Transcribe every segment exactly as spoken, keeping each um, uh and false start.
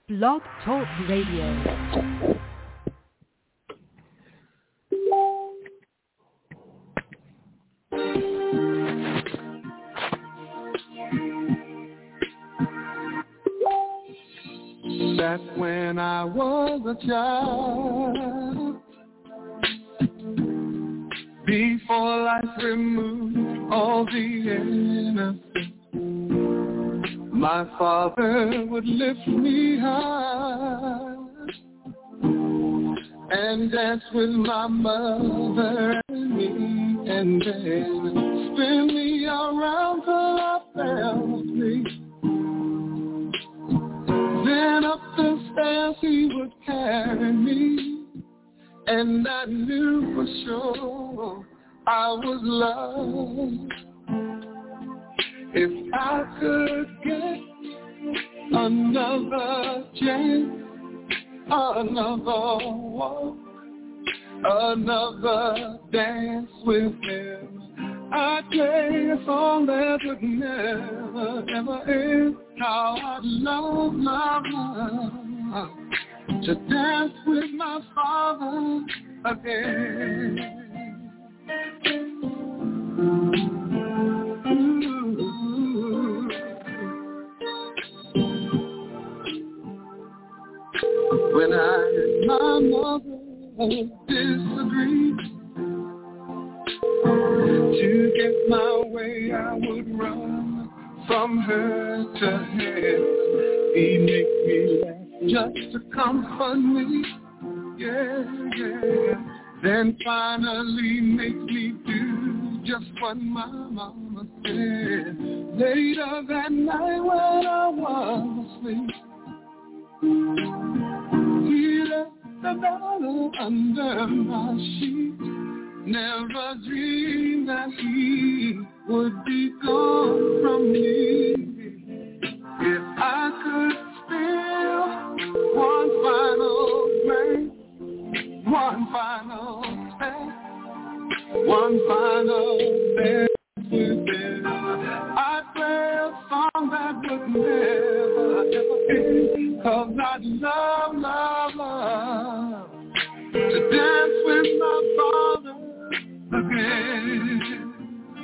Blog Talk Radio. Back when I was a child, before life removed all the innocence, my father would lift me high and dance with my mother and me, and then spin me around till I fell asleep. Then up the stairs he would carry me, and I knew for sure I was loved. If I could get another chance, another walk, another dance with him, I'd play a song that would never, ever end. How I'd love, love, love to dance with my father again. When I and my mother disagreed, to get my way I would run from her to him. He'd make me laugh just to comfort me, yeah, yeah. Then finally make me do just what my mama said. Later that night when I was asleep, he left the dollar under my sheet. Never dreamed that he would be gone from me. If I could spill one final grain, one final step, one final dance with him, I'd play a song that would never, ever end. 'Cause I'd love, love, love to dance with my father again.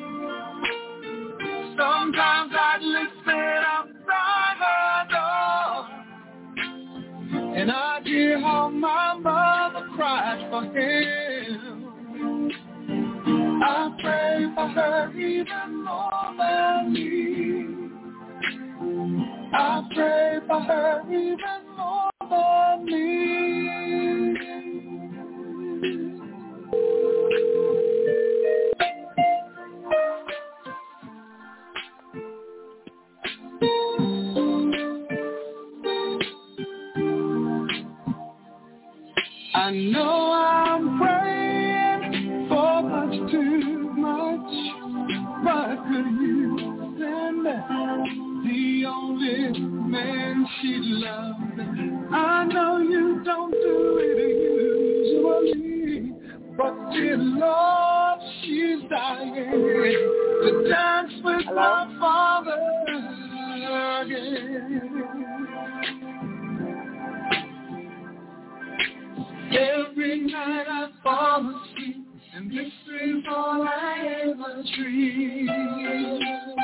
Sometimes I'd listen outside her door, and I'd hear how my mother cried for him. I pray for her even more than me. I pray for her even more than me. I know I'm praying for much too much, but could you stand back? The only man she loved. I know you don't do it usually, but dear Lord, she's dying to dance with Hello? my father again. Every night I fall asleep, and this is all I ever dream.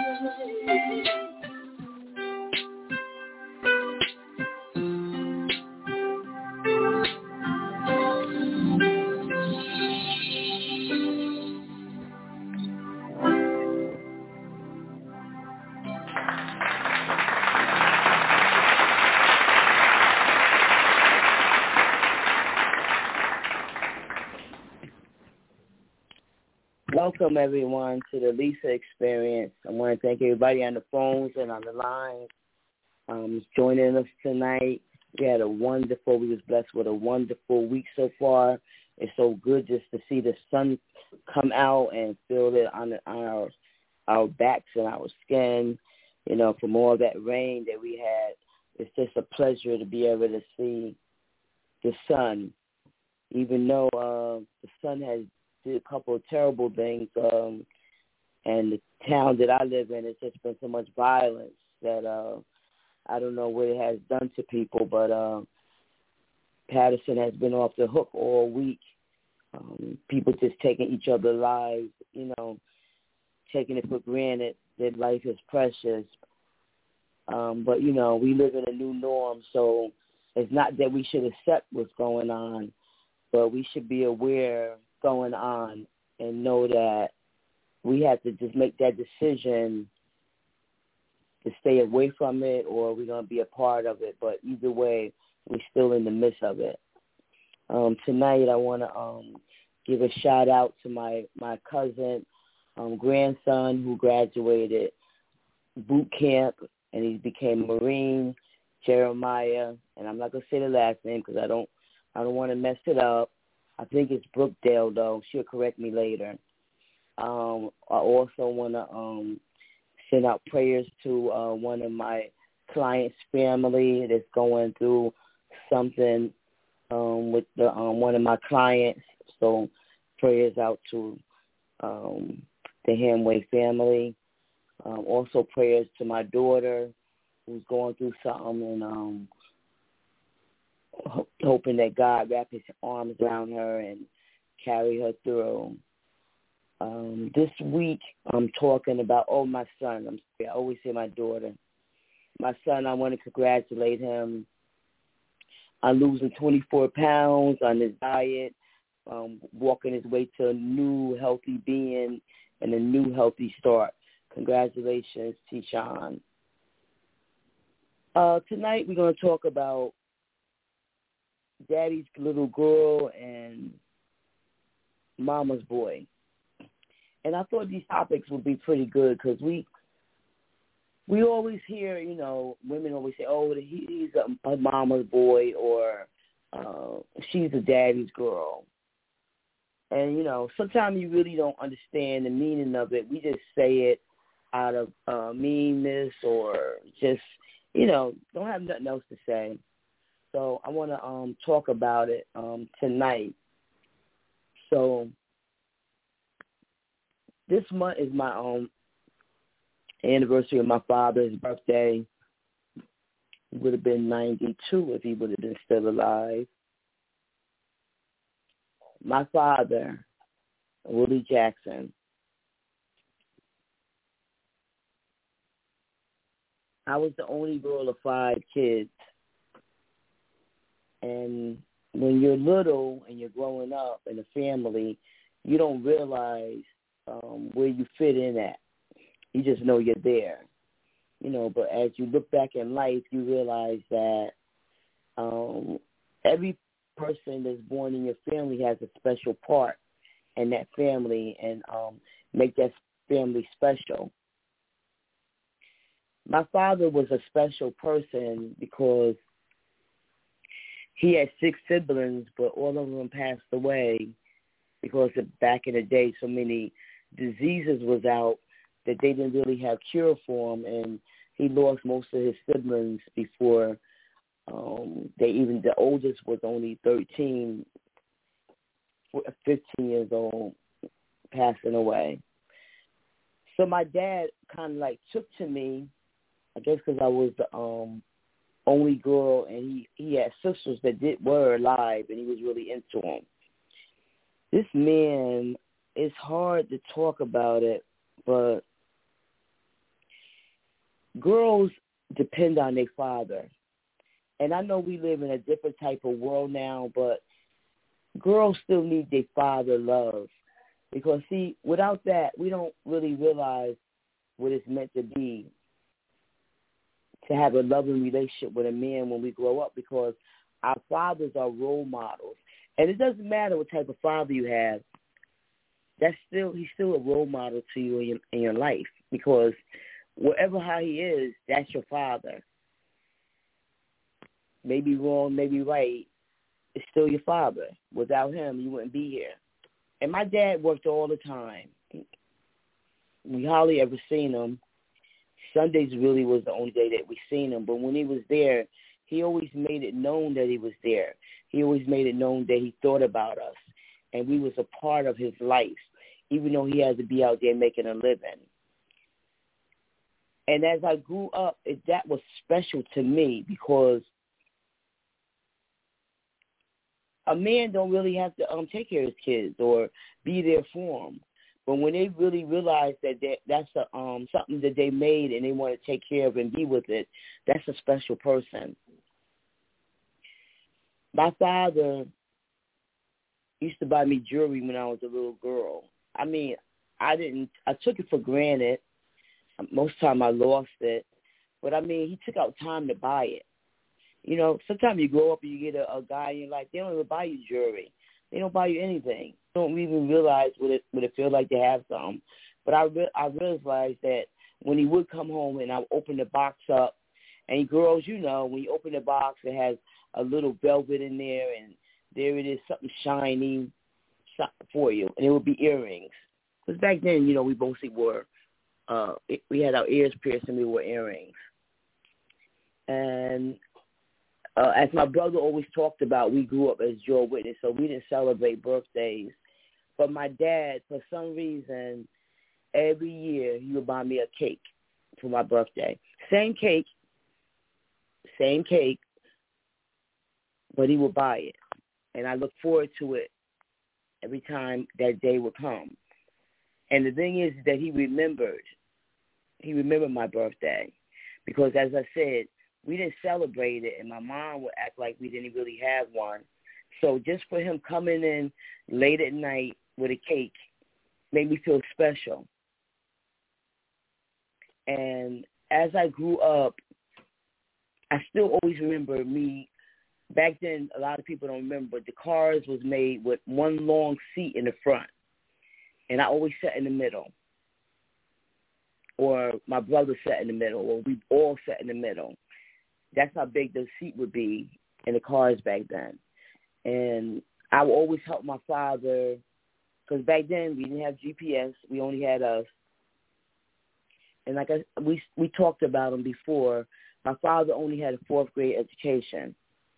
Welcome, everyone, to the Lisa Experience. I want to thank everybody on the phones and on the lines um, joining us tonight. We had a wonderful, we was blessed with a wonderful week so far. It's so good just to see the sun come out and feel it on, the, on our, our backs and our skin, you know, from all that rain that we had. It's just a pleasure to be able to see the sun, even though uh, the sun has did a couple of terrible things, um, and the town that I live in, it's just been so much violence that uh, I don't know what it has done to people, but uh, Patterson has been off the hook all week. Um, people just taking each other's lives, you know, taking it for granted that life is precious. Um, but, you know, we live in a new norm, so it's not that we should accept what's going on, but we should be aware going on and know that we have to just make that decision to stay away from it, or we're going to be a part of it. But either way, we're still in the midst of it. Um, tonight I want to um, give a shout-out to my, my cousin, um, grandson, who graduated boot camp, and he became a Marine, Jeremiah, and I'm not going to say the last name because I don't I don't want to mess it up. I think it's Brookdale, though. She'll correct me later. Um, I also want to um, send out prayers to uh, one of my clients' family that's going through something um, with the, um, one of my clients. So prayers out to um, the Hamway family. Um, also prayers to my daughter who's going through something, and um, ho- hoping that God wrap his arms around her and carry her through. Um, this week I'm talking about, oh, my son. I'm sorry, I always say my daughter. My son, I want to congratulate him on losing twenty-four pounds on his diet, um, walking his way to a new healthy being and a new healthy start. Congratulations, T-Shawn. Uh, tonight we're going to talk about Daddy's little girl and Mama's boy. And I thought these topics would be pretty good because we we always hear, you know, women always say, oh, he, he's a, a mama's boy, or uh, she's a daddy's girl. And, you know, sometimes you really don't understand the meaning of it. We just say it out of uh, meanness or just, you know, don't have nothing else to say. So I want to um, talk about it um, tonight. So this month is my um, anniversary of my father's birthday. He would have been ninety-two if he would have been still alive. My father, Willie Jackson, I was the only girl of five kids. And when you're little and you're growing up in a family, you don't realize um, where you fit in at. You just know you're there. You know, but as you look back in life, you realize that um, every person that's born in your family has a special part in that family and um, make that family special. My father was a special person because he had six siblings, but all of them passed away because of back in the day so many diseases was out that they didn't really have cure for him, and he lost most of his siblings before um, they even, the oldest was only thirteen, fifteen years old, passing away. So my dad kind of like took to me, I guess because I was the um, only girl, and he, he had sisters that did were alive, and he was really into them. This man, it's hard to talk about it, but girls depend on their father. And I know we live in a different type of world now, but girls still need their father love. Because, see, without that, we don't really realize what it's meant to be, to have a loving relationship with a man when we grow up, because our fathers are role models. And it doesn't matter what type of father you have. That's still he's still a role model to you in your, in your life, because whatever how he is, that's your father. Maybe wrong, maybe right, it's still your father. Without him, you wouldn't be here. And my dad worked all the time. We hardly ever seen him. Sundays really was the only day that we seen him. But when he was there, he always made it known that he was there. He always made it known that he thought about us. And we was a part of his life, even though he had to be out there making a living. And as I grew up, it, that was special to me because a man don't really have to um, take care of his kids or be there for them. But when they really realize that they, that's a, um, something that they made and they want to take care of and be with it, that's a special person. My father used to buy me jewelry when I was a little girl. I mean, I didn't, I took it for granted. Most of the time I lost it. But, I mean, he took out time to buy it. You know, sometimes you grow up and you get a, a guy in your life, they don't even buy you jewelry. They don't buy you anything. You don't even realize what it what it feels like to have something. But I re- I realized that when he would come home and I would open the box up, and girls, you know, when you open the box, it has a little velvet in there, and there it is, something shiny for you, and it would be earrings. Because back then, you know, we mostly wore, uh, we had our ears pierced and we wore earrings. And Uh, as my brother always talked about, we grew up as Jehovah's Witness, so we didn't celebrate birthdays. But my dad, for some reason, every year he would buy me a cake for my birthday. Same cake, same cake, but he would buy it. And I look forward to it every time that day would come. And the thing is that he remembered. He remembered my birthday because, as I said, we didn't celebrate it, and my mom would act like we didn't really have one. So just for him coming in late at night with a cake made me feel special. And as I grew up, I still always remember me. Back then, a lot of people don't remember, the cars was made with one long seat in the front, and I always sat in the middle. Or my brother sat in the middle, or we all sat in the middle. That's how big the seat would be in the cars back then. And I would always help my father, because back then we didn't have G P S. We only had us. And like I, we we talked about him before, my father only had a fourth grade education.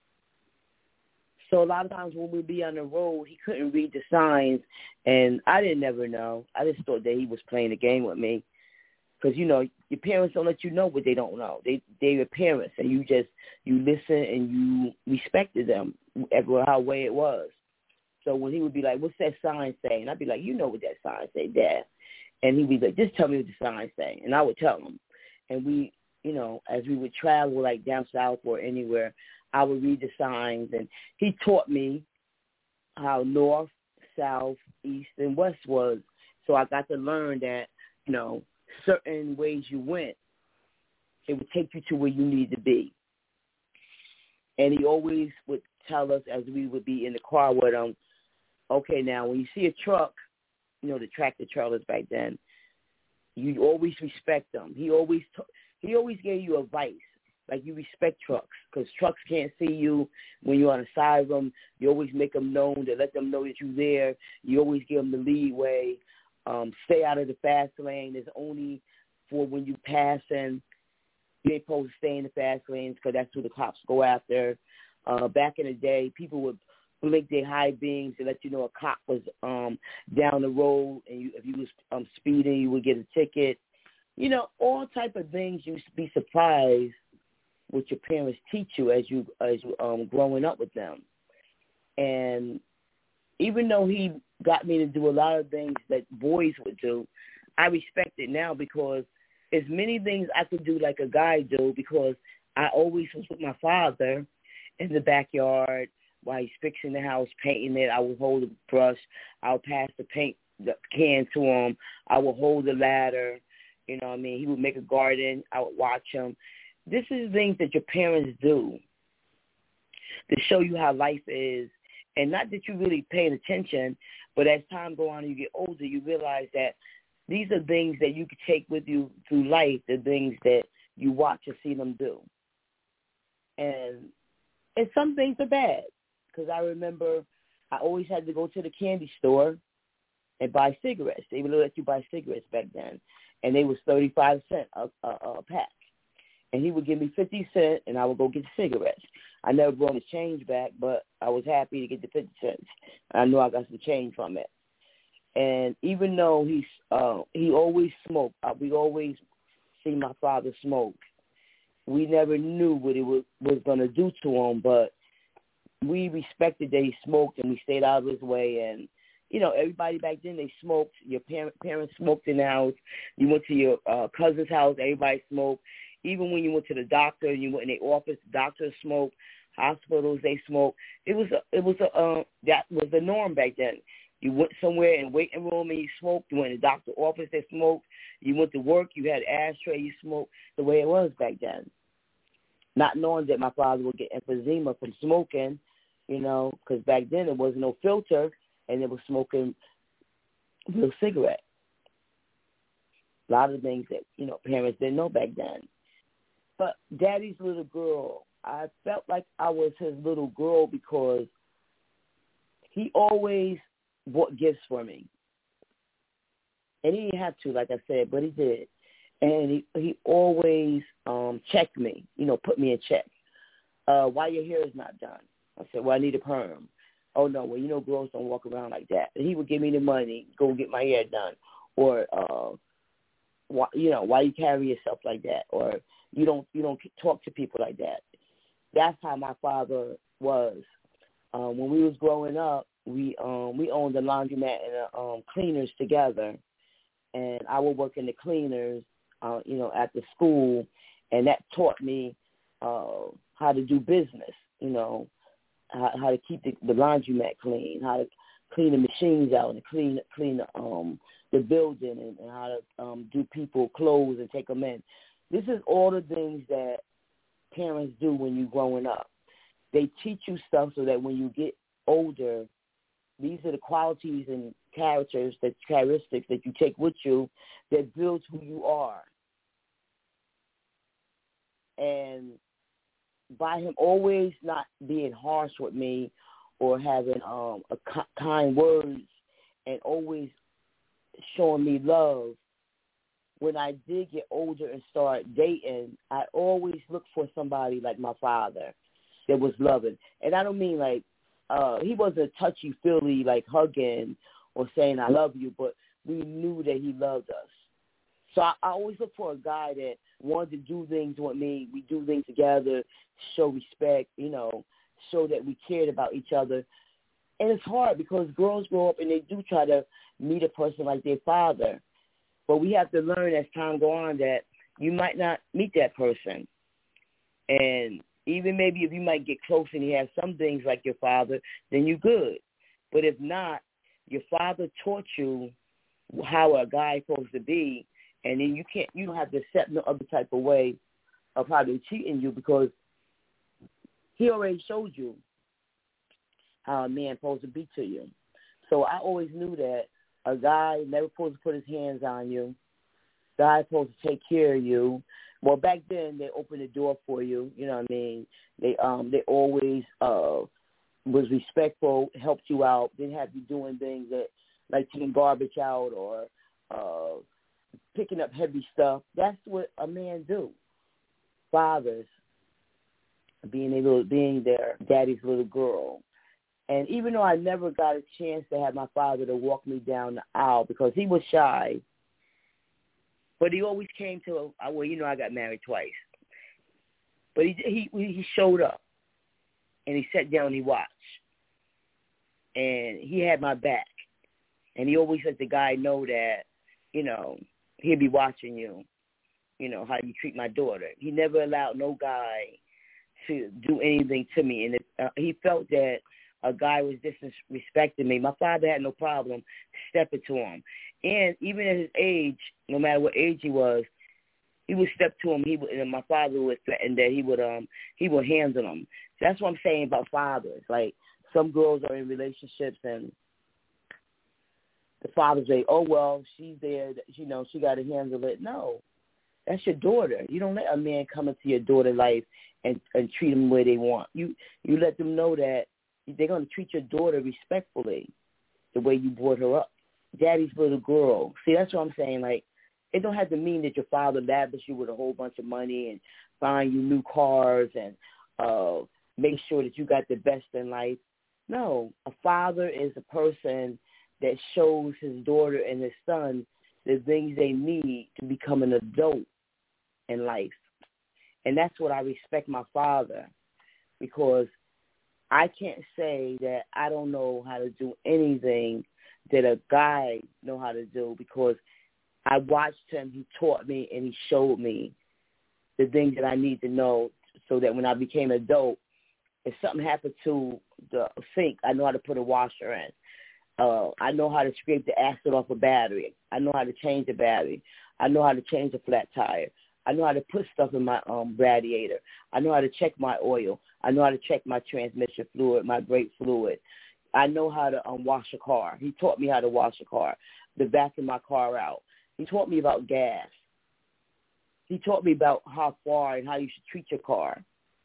So a lot of times when we'd be on the road, he couldn't read the signs, and I didn't never know. I just thought that he was playing a game with me. Because, you know, your parents don't let you know what they don't know. They, they're your parents, and you just, you listen and you respected them, how way it was. So when he would be like, what's that sign say? And I'd be like, you know what that sign say, Dad. And he'd be like, just tell me what the sign say. And I would tell him. And we, you know, as we would travel, like down south or anywhere, I would read the signs. And he taught me how north, south, east, and west was. So I got to learn that, you know, certain ways you went, it would take you to where you need to be. And he always would tell us as we would be in the car with him, okay, now when you see a truck, you know, the tractor trailers back then, you always respect them. He always t- he always gave you advice, like you respect trucks, because trucks can't see you when you're on the side of them. You always make them known to let them know that you're there. You always give them the leeway. Um, stay out of the fast lane. It's only for when you passing. You ain't supposed to stay in the fast lanes because that's who the cops go after. Uh, back in the day, people would blink their high beams to let you know a cop was um, down the road, and you, if you was um, speeding, you would get a ticket. You know, all type of things. You used to be surprised what your parents teach you as you as you um, growing up with them. And even though he got me to do a lot of things that boys would do, I respect it now because as many things I could do like a guy do because I always was with my father in the backyard while he's fixing the house, painting it. I would hold the brush. I would pass the paint the can to him. I would hold the ladder. You know what I mean? He would make a garden. I would watch him. This is things that your parents do to show you how life is. And not that you're really paying attention, but as time goes on and you get older, you realize that these are things that you can take with you through life, the things that you watch and see them do. And and some things are bad, because I remember I always had to go to the candy store and buy cigarettes. They would let you buy cigarettes back then, and they was thirty-five cents a, a, a pack. And he would give me fifty cents, and I would go get the cigarettes. I never brought his change back, but I was happy to get the fifty cents. I knew I got some change from it. And even though he's, uh, he always smoked, uh, we always see my father smoke. We never knew what it was, was going to do to him, but we respected that he smoked, and we stayed out of his way. And, you know, everybody back then, they smoked. Your parent, parents smoked in the house. You went to your uh, cousin's house, everybody smoked. Even when you went to the doctor and you went in the office, doctors smoked. Hospitals, they smoked. It was a, it was a, uh, that was the norm back then. You went somewhere in the waiting room and you smoked. You went in the doctor's office, they smoked. You went to work, you had an ashtray, you smoked. The way it was back then. Not knowing that my father would get emphysema from smoking, you know, because back then there was no filter and they were smoking real cigarette. A lot of things that, you know, parents didn't know back then. But Daddy's little girl, I felt like I was his little girl because he always bought gifts for me. And he didn't have to, like I said, but he did. And he, he always um, checked me, you know, put me in check. Uh, why your hair is not done? I said, well, I need a perm. Oh, no, well, you know, girls don't walk around like that. And he would give me the money, go get my hair done. Or, uh, why, you know, why you carry yourself like that? Or you don't you don't talk to people like that. That's how my father was. Um, when we was growing up, we um, we owned a laundromat and a, um, cleaners together. And I would work in the cleaners, uh, you know, at the school, and that taught me uh, how to do business, you know, how, how to keep the, the laundromat clean, how to clean the machines out and clean clean the, um, the building, and, and how to um, do people clothes and take them in. This is all the things that parents do when you're growing up. They teach you stuff so that when you get older, these are the qualities and characters, that characteristics that you take with you that builds who you are. And by him always not being harsh with me or having um, a kind words and always showing me love, when I did get older and start dating, I always looked for somebody like my father that was loving. And I don't mean like, uh, he wasn't touchy-feely, like hugging or saying I love you, but we knew that he loved us. So I, I always look for a guy that wanted to do things with me. We do things together, show respect, you know, show that we cared about each other. And it's hard because girls grow up and they do try to meet a person like their father. But we have to learn as time goes on that you might not meet that person. And even maybe if you might get close and he has some things like your father, then you're good. But if not, your father taught you how a guy's supposed to be, and then you can't, you don't have to accept no other type of way of how they're treating you because he already showed you how a man's supposed to be to you. So I always knew that a guy never supposed to put his hands on you. Guy's supposed to take care of you. Well, back then they opened the door for you. You know what I mean? They um they always uh was respectful, helped you out, didn't have you doing things that like taking garbage out or uh picking up heavy stuff. That's what a man do. Fathers being able being their daddy's little girl. And even though I never got a chance to have my father to walk me down the aisle because he was shy, but he always came to, a, well, you know, I got married twice. But he he he showed up, and he sat down and he watched. And he had my back. And he always let the guy know that, you know, he'll be watching you, you know, how you treat my daughter. He never allowed no guy to do anything to me. And if, uh, he felt that a guy was disrespecting me, my father had no problem stepping to him. And even at his age, no matter what age he was, he would step to him. He would, and my father would threaten that he would um he would handle him. That's what I'm saying about fathers. Like some girls are in relationships and the father say, "Oh well, she's there. You know, she got to handle it." No, that's your daughter. You don't let a man come into your daughter's life and and treat them the way they want. You you let them know that they're going to treat your daughter respectfully, the way you brought her up. Daddy's little girl. See, that's what I'm saying. Like, it don't have to mean that your father lavished you with a whole bunch of money and buying you new cars and uh, make sure that you got the best in life. No, a father is a person that shows his daughter and his son the things they need to become an adult in life. And that's what I respect my father, because I can't say that I don't know how to do anything that a guy know how to do, because I watched him, he taught me, and he showed me the things that I need to know so that when I became an adult, if something happened to the sink, I know how to put a washer in. Uh, I know how to scrape the acid off a battery. I know how to change the battery. I know how to change a flat tire. I know how to put stuff in my um, radiator. I know how to check my oil. I know how to check my transmission fluid, my brake fluid. I know how to um, wash a car. He taught me how to wash a car, to vacuum my car out. He taught me about gas. He taught me about how far and how you should treat your car.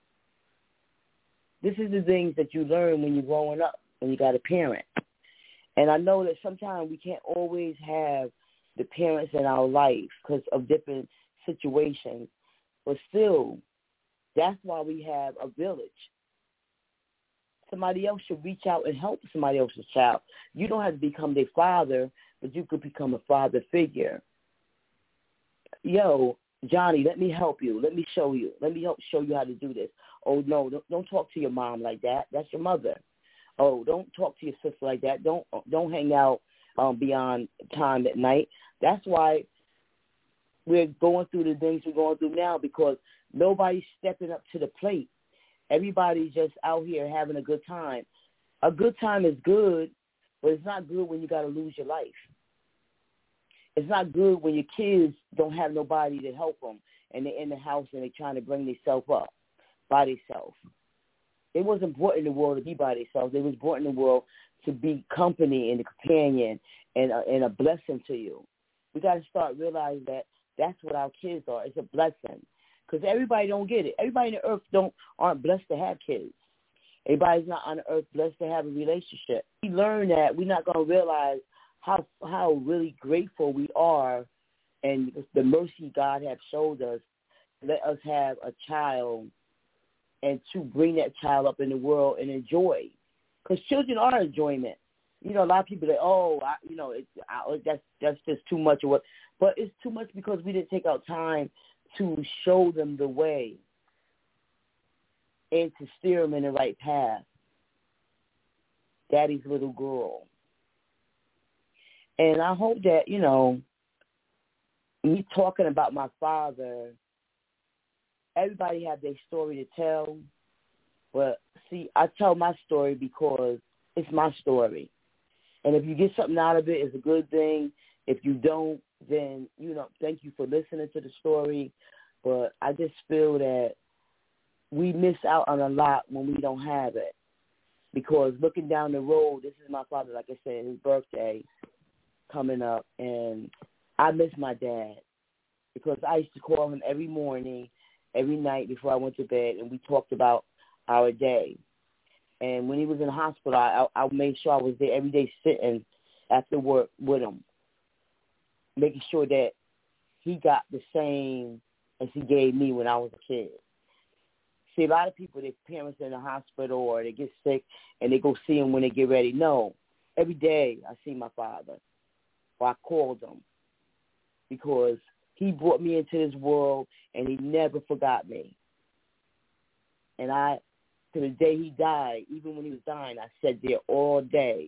This is the things that you learn when you're growing up, when you got a parent. And I know that sometimes we can't always have the parents in our life because of different situations. But still, that's why we have a village. Somebody else should reach out and help somebody else's child. You don't have to become their father, but you could become a father figure. Yo, Johnny, let me help you. Let me show you. Let me help show you how to do this. Oh, no, don't, don't talk to your mom like that. That's your mother. Oh, don't talk to your sister like that. Don't don't hang out um, beyond time at night. That's why we're going through the things we're going through now, because nobody's stepping up to the plate. Everybody's just out here having a good time. A good time is good, but it's not good when you got to lose your life. It's not good when your kids don't have nobody to help them, and they're in the house and they're trying to bring themselves up by themselves. It wasn't important in the world to be by themselves. It was important in the world to be company and a companion and a, and a blessing to you. We got to start realizing that that's what our kids are. It's a blessing, because everybody don't get it. Everybody on the earth don't aren't blessed to have kids. Everybody's not on the earth blessed to have a relationship. We learn that we're not going to realize how how really grateful we are, and the mercy God has showed us. Let us have a child, and to bring that child up in the world and enjoy, because children are enjoyment. You know, a lot of people say, "Oh, I, you know, it's I, that's that's just too much," or what. But it's too much because we didn't take our time to show them the way and to steer them in the right path. Daddy's little girl. And I hope that, you know, me talking about my father, everybody have their story to tell. But, see, I tell my story because it's my story. And if you get something out of it, it's a good thing. If you don't, then, you know, thank you for listening to the story. But I just feel that we miss out on a lot when we don't have it. Because looking down the road, this is my father, like I said, his birthday coming up, and I miss my dad, because I used to call him every morning, every night before I went to bed, and we talked about our day. And when he was in the hospital, I, I made sure I was there every day sitting after work with him, making sure that he got the same as he gave me when I was a kid. See, a lot of people, their parents are in the hospital or they get sick and they go see him when they get ready. No, every day I see my father, or I called him, because he brought me into this world and he never forgot me. And I, to the day he died, even when he was dying, I sat there all day,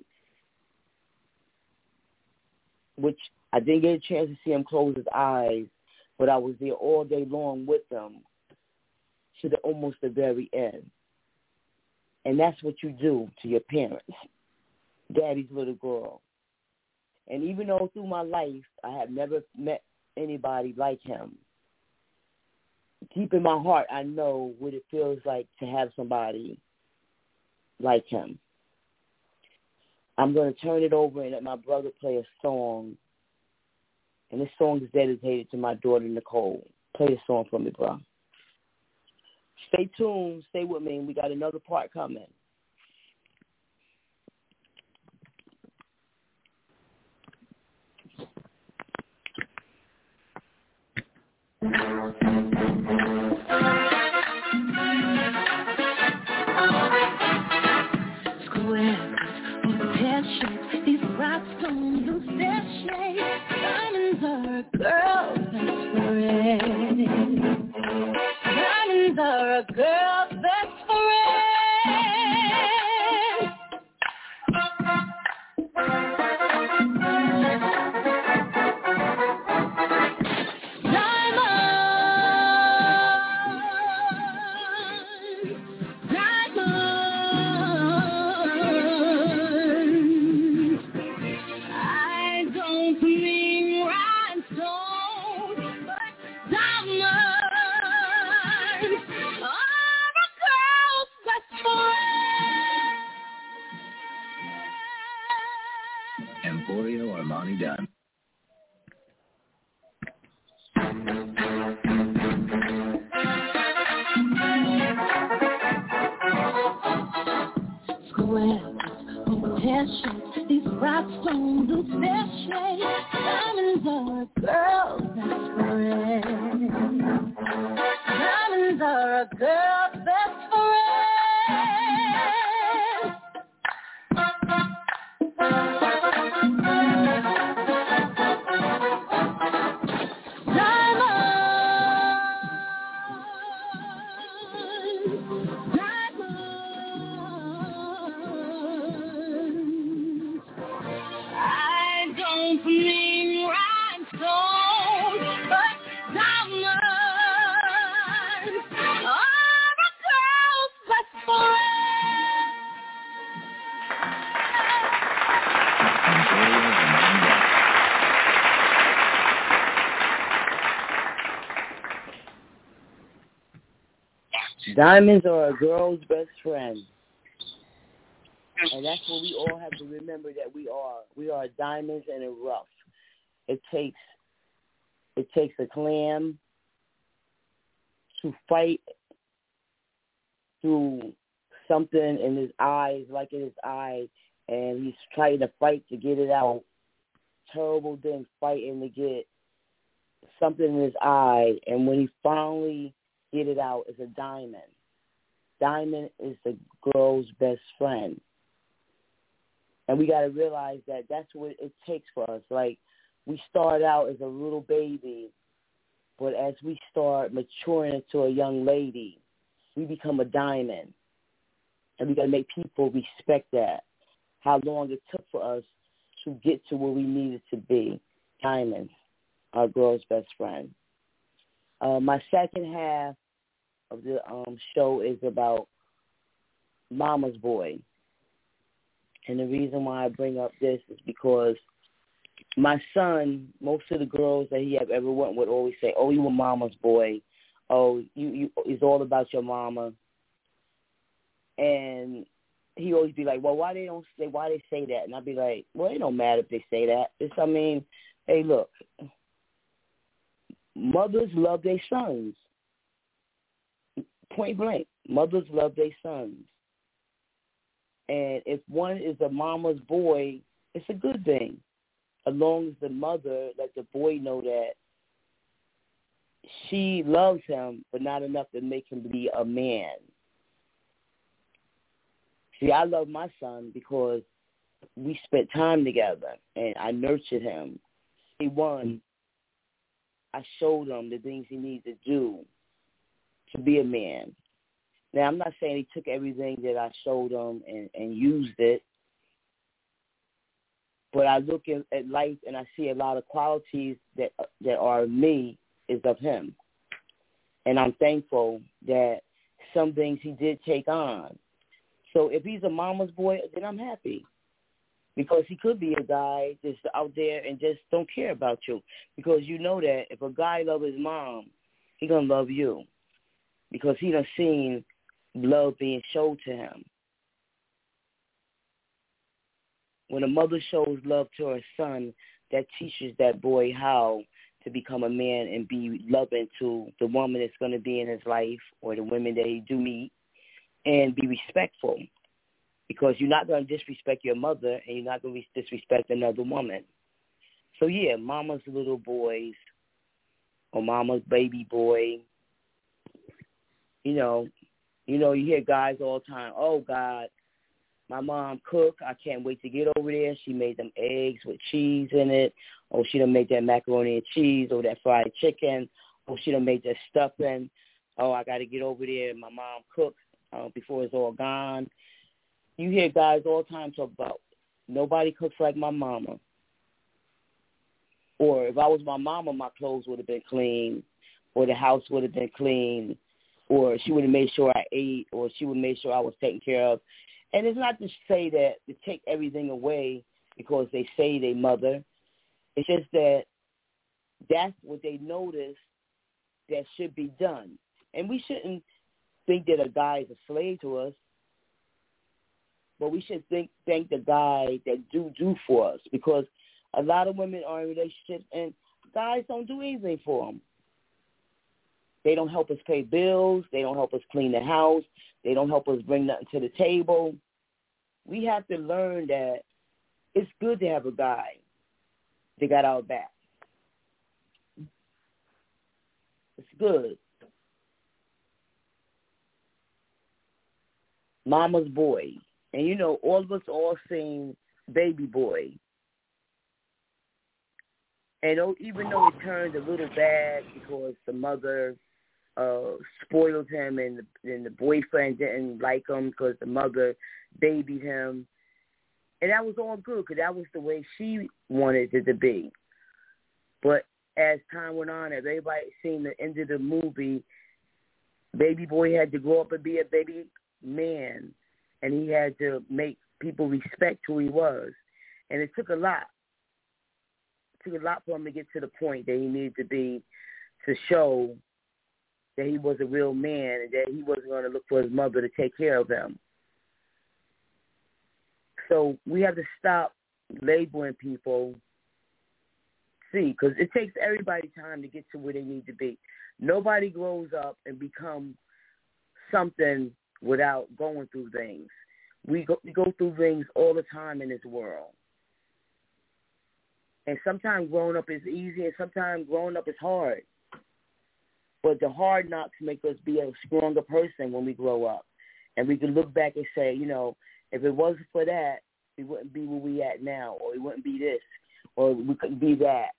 which I didn't get a chance to see him close his eyes, but I was there all day long with him to the almost the very end. And that's what you do to your parents, daddy's little girl. And even though through my life I have never met anybody like him, deep in my heart I know what it feels like to have somebody like him. I'm going to turn it over and let my brother play a song. And this song is dedicated to my daughter, Nicole. Play the song for me, bro. Stay tuned. Stay with me. We got another part coming. Squares, pear shapes, these rhinestones and stair shapes, diamonds are a girl's best friend. Oreo Armani Diamond. These rocks don't lose their shade. Diamonds are a girl's best friend. Diamonds are a girl's best Diamonds are a girl's best friend. And that's what we all have to remember that we are. We are diamonds in a rough. It takes it takes a clam to fight through something in his eyes, like in his eye, and he's trying to fight to get it out. Terrible thing, fighting to get something in his eye, and when he finally get it out, it's a diamond. Diamond is the girl's best friend. And we got to realize that that's what it takes for us. Like, we start out as a little baby, but as we start maturing into a young lady, we become a diamond. And we got to make people respect that, how long it took for us to get to where we needed to be. Diamonds, our girl's best friend. Uh, my second half of the um, show is about Mama's Boy. And the reason why I bring up this is because my son, most of the girls that he have ever went with always say, oh, you a mama's boy. Oh, you, you it's all about your mama. And he always be like, well, why they don't say, why they say that? And I'd be like, well, it don't matter if they say that. It's, I mean, hey, look, mothers love their sons. Point blank, mothers love their sons. And if one is a mama's boy, it's a good thing, as long as the mother let the boy know that she loves him, but not enough to make him be a man. See, I love my son because we spent time together, and I nurtured him. He won. I showed him the things he needs to do to be a man. Now, I'm not saying he took everything that I showed him and, and used it, but I look at, at life and I see a lot of qualities that that are me is of him. And I'm thankful that some things he did take on. So if he's a mama's boy, then I'm happy. Because he could be a guy just out there and just don't care about you. Because you know that if a guy loves his mom, he going to love you. Because he done seen love being shown to him. When a mother shows love to her son, that teaches that boy how to become a man and be loving to the woman that's going to be in his life or the women that he do meet, and be respectful. Because you're not going to disrespect your mother and you're not going to disrespect another woman. So, yeah, mama's little boys or mama's baby boy, you know, you know, you hear guys all the time, oh, God, my mom cook. I can't wait to get over there. She made them eggs with cheese in it. Oh, she done made that macaroni and cheese or that fried chicken. Oh, she done made that stuffing. Oh, I got to get over there. My mom cooked uh, before it's all gone. You hear guys all the time talk about, nobody cooks like my mama. Or if I was my mama, my clothes would have been clean, or the house would have been clean, or she would have made sure I ate, or she would have made sure I was taken care of. And it's not to say that to take everything away because they say they mother. It's just that that's what they notice that should be done. And we shouldn't think that a guy is a slave to us. but we should think thank the guy that do do for us, because a lot of women are in relationships and guys don't do anything for them. They don't help us pay bills. They don't help us clean the house. They don't help us bring nothing to the table. We have to learn that it's good to have a guy that got our back. It's good. Mama's Boy. And, you know, all of us all sing Baby Boy. And even though it turned a little bad because the mother uh, spoiled him and the, and the boyfriend didn't like him because the mother babied him, and that was all good because that was the way she wanted it to be. But as time went on, as everybody seen the end of the movie, Baby Boy had to grow up and be a baby man, and he had to make people respect who he was. And it took a lot. It took a lot for him to get to the point that he needed to be to show that he was a real man and that he wasn't going to look for his mother to take care of him. So we have to stop labeling people, see, because it takes everybody time to get to where they need to be. Nobody grows up and become something without going through things. We go, we go through things all the time in this world. And sometimes growing up is easy and sometimes growing up is hard. But the hard knocks make us be a stronger person when we grow up. And we can look back and say, you know, if it wasn't for that, we wouldn't be where we at now, or we wouldn't be this, or we couldn't be that.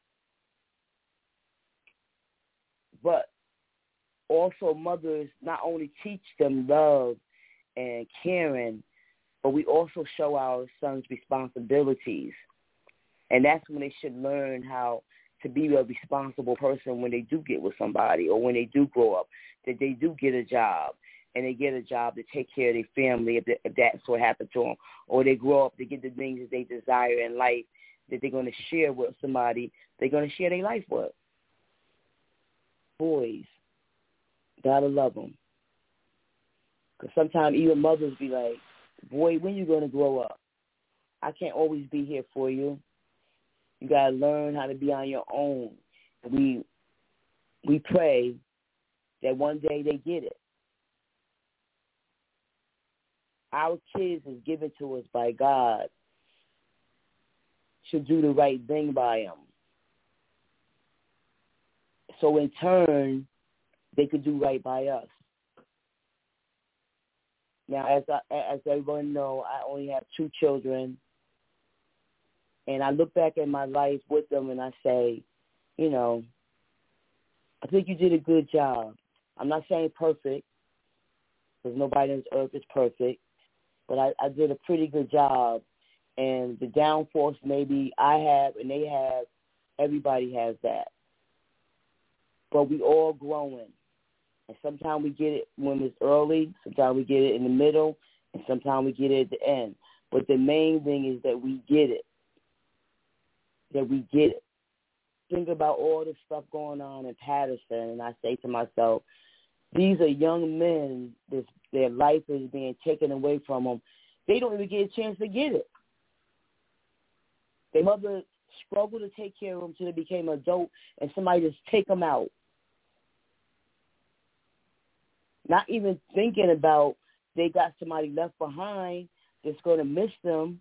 But also mothers not only teach them love and caring, but we also show our sons responsibilities. And that's when they should learn how to be a responsible person when they do get with somebody or when they do grow up, that they do get a job and they get a job to take care of their family if, they, if that's what happened to them, or they grow up to get the things that they desire in life that they're going to share with somebody they're going to share their life with. Boys, gotta love them. Because sometimes even mothers be like, boy, when you going to grow up? I can't always be here for you. You got to learn how to be on your own. We we pray that one day they get it. Our kids is given to us by God. Should do the right thing by them. So in turn, they could do right by us. Now, as I, as everyone know, I only have two children. And I look back at my life with them and I say, you know, I think you did a good job. I'm not saying perfect, because nobody on this earth is perfect, but I, I did a pretty good job. And the downforce maybe I have and they have, everybody has that. But we all growing. And sometimes we get it when it's early, sometimes we get it in the middle, and sometimes we get it at the end. But the main thing is that we get it. That we get it. Think about all the stuff going on in Patterson, and I say to myself, these are young men, this, their life is being taken away from them. They don't even get a chance to get it. Their mother struggled to take care of them until they became adult, and somebody just take them out. Not even thinking about they got somebody left behind that's going to miss them.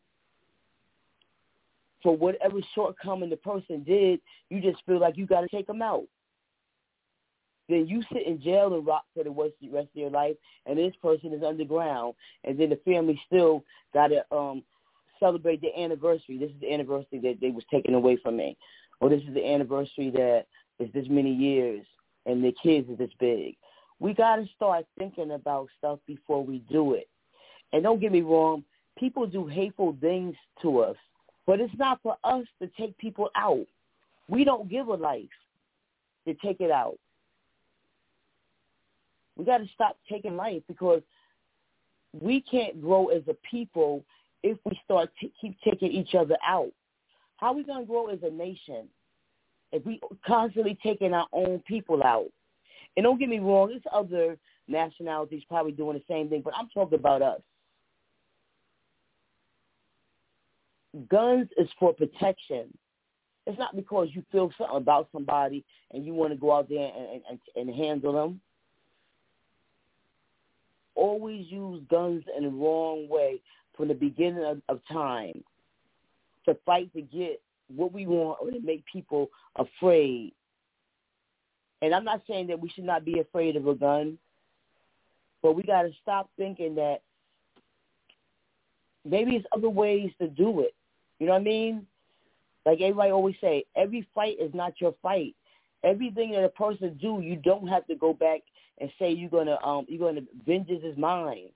For whatever shortcoming the person did, you just feel like you got to take them out. Then you sit in jail and rock for the rest of your life, and this person is underground, and then the family still got to um, celebrate their anniversary. This is the anniversary that they was taken away from me, or this is the anniversary that is this many years, and the kids are this big. We got to start thinking about stuff before we do it. And don't get me wrong, people do hateful things to us. But it's not for us to take people out. We don't give a life to take it out. We got to stop taking life because we can't grow as a people if we start to keep taking each other out. How are we going to grow as a nation if we constantly taking our own people out? And don't get me wrong, there's other nationalities probably doing the same thing, but I'm talking about us. guns is for protection. It's not because you feel something about somebody and you want to go out there and, and, and handle them. Always use guns in the wrong way from the beginning of, of time to fight to get what we want or to make people afraid. And I'm not saying that we should not be afraid of a gun, but we got to stop thinking that maybe it's other ways to do it. You know what I mean? Like everybody always say, every fight is not your fight. Everything that a person do, you don't have to go back and say you're gonna um you're gonna vengeance is mine.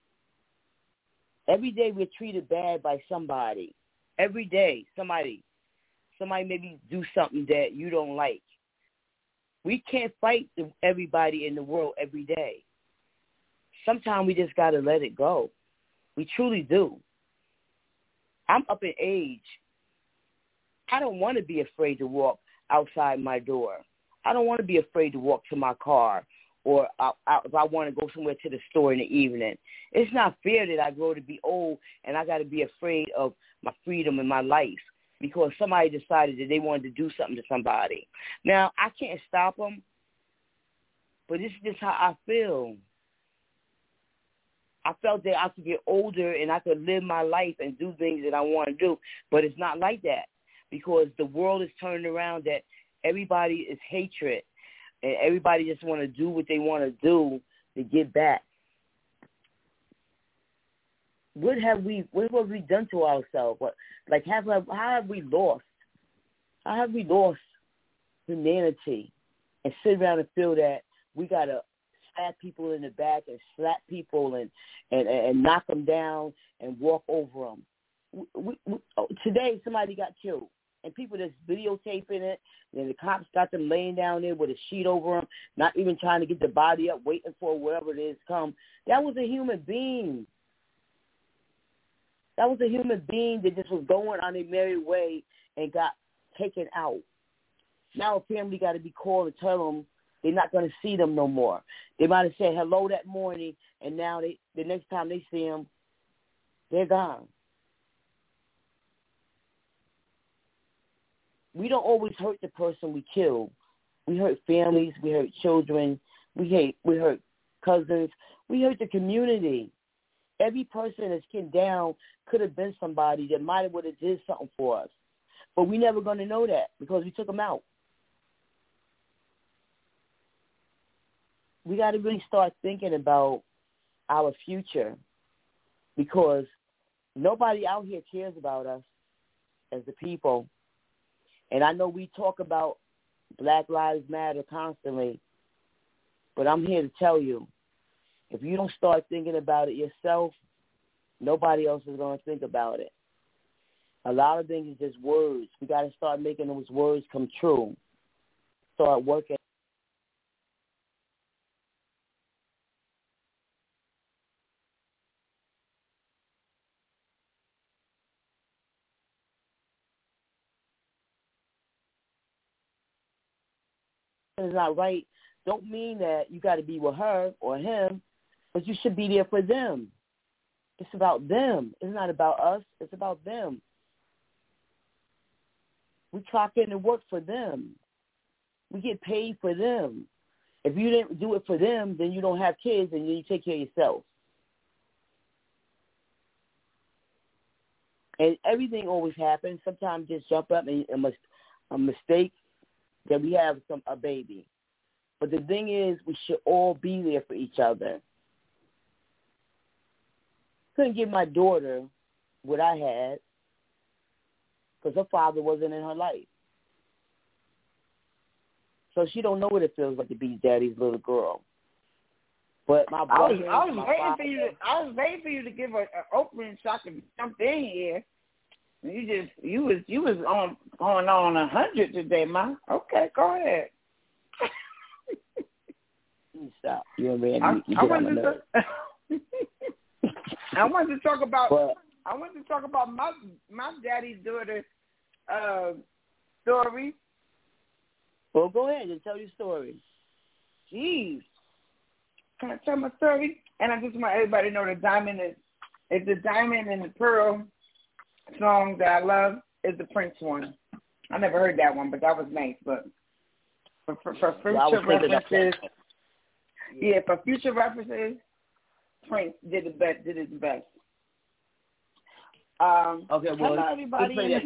Every day we're treated bad by somebody. Every day, somebody, somebody maybe do something that you don't like. We can't fight everybody in the world every day. Sometimes we just gotta let it go. We truly do. I'm up in age. I don't want to be afraid to walk outside my door. I don't want to be afraid to walk to my car or I, I, if I want to go somewhere to the store in the evening. It's not fair that I grow to be old and I got to be afraid of my freedom and my life because somebody decided that they wanted to do something to somebody. Now, I can't stop them, but this is just how I feel. I felt that I could get older and I could live my life and do things that I want to do, but it's not like that because the world is turning around that everybody is hatred and everybody just want to do what they want to do to get back. What have we? What have we done to ourselves? What, like, have how have we lost? How have we lost humanity and sit around and feel that we gotta stab people in the back and slap people and and, and knock them down and walk over them? We, we, oh, today somebody got killed. And people just videotaping it, and the cops got them laying down there with a sheet over them, not even trying to get the body up, waiting for whatever it is to come. That was a human being. That was a human being that just was going on their merry way and got taken out. Now a family got to be called and tell them they're not going to see them no more. They might have said hello that morning, and now they the next time they see them, they're gone. We don't always hurt the person we kill. We hurt families. We hurt children. We hate. We hurt cousins. We hurt the community. Every person that's skinned down could have been somebody that might have would have did something for us, but we never going to know that because we took them out. We got to really start thinking about our future because nobody out here cares about us as the people. And I know we talk about Black Lives Matter constantly, but I'm here to tell you, if you don't start thinking about it yourself, nobody else is going to think about it. A lot of things is just words. We got to start making those words come true. Start working. It's not right. Don't mean that you got to be with her or him, but you should be there for them. It's about them. It's not about us. It's about them. We clock in and work for them. We get paid for them. If you didn't do it for them, then you don't have kids and you take care of yourself. And everything always happens. Sometimes just jump up and a, mis- a mistake that we have some a baby. But the thing is, we should all be there for each other. Couldn't give my daughter what I had because her father wasn't in her life. So she don't know what it feels like to be daddy's little girl. But my brother, I was, I was my waiting father, for you to. I was waiting for you to give an opening so I could jump in here. You just you was you was on going on a hundred today, ma. Okay, go ahead. Stop. You and Randy, I, you I get on my wanted nerves. to. I wanted to talk about. But, I wanted to talk about my my daddy's daughter uh, story. Well, go ahead and tell your story. Jeez, can I tell my story? And I just want everybody to know the diamond is it's the diamond and the pearl song that I love is the Prince one. I never heard that one, but that was nice. But for, for, for future well, references, yeah, for future references, Prince did the best. Did his best. Um, okay, well, hello everybody. In,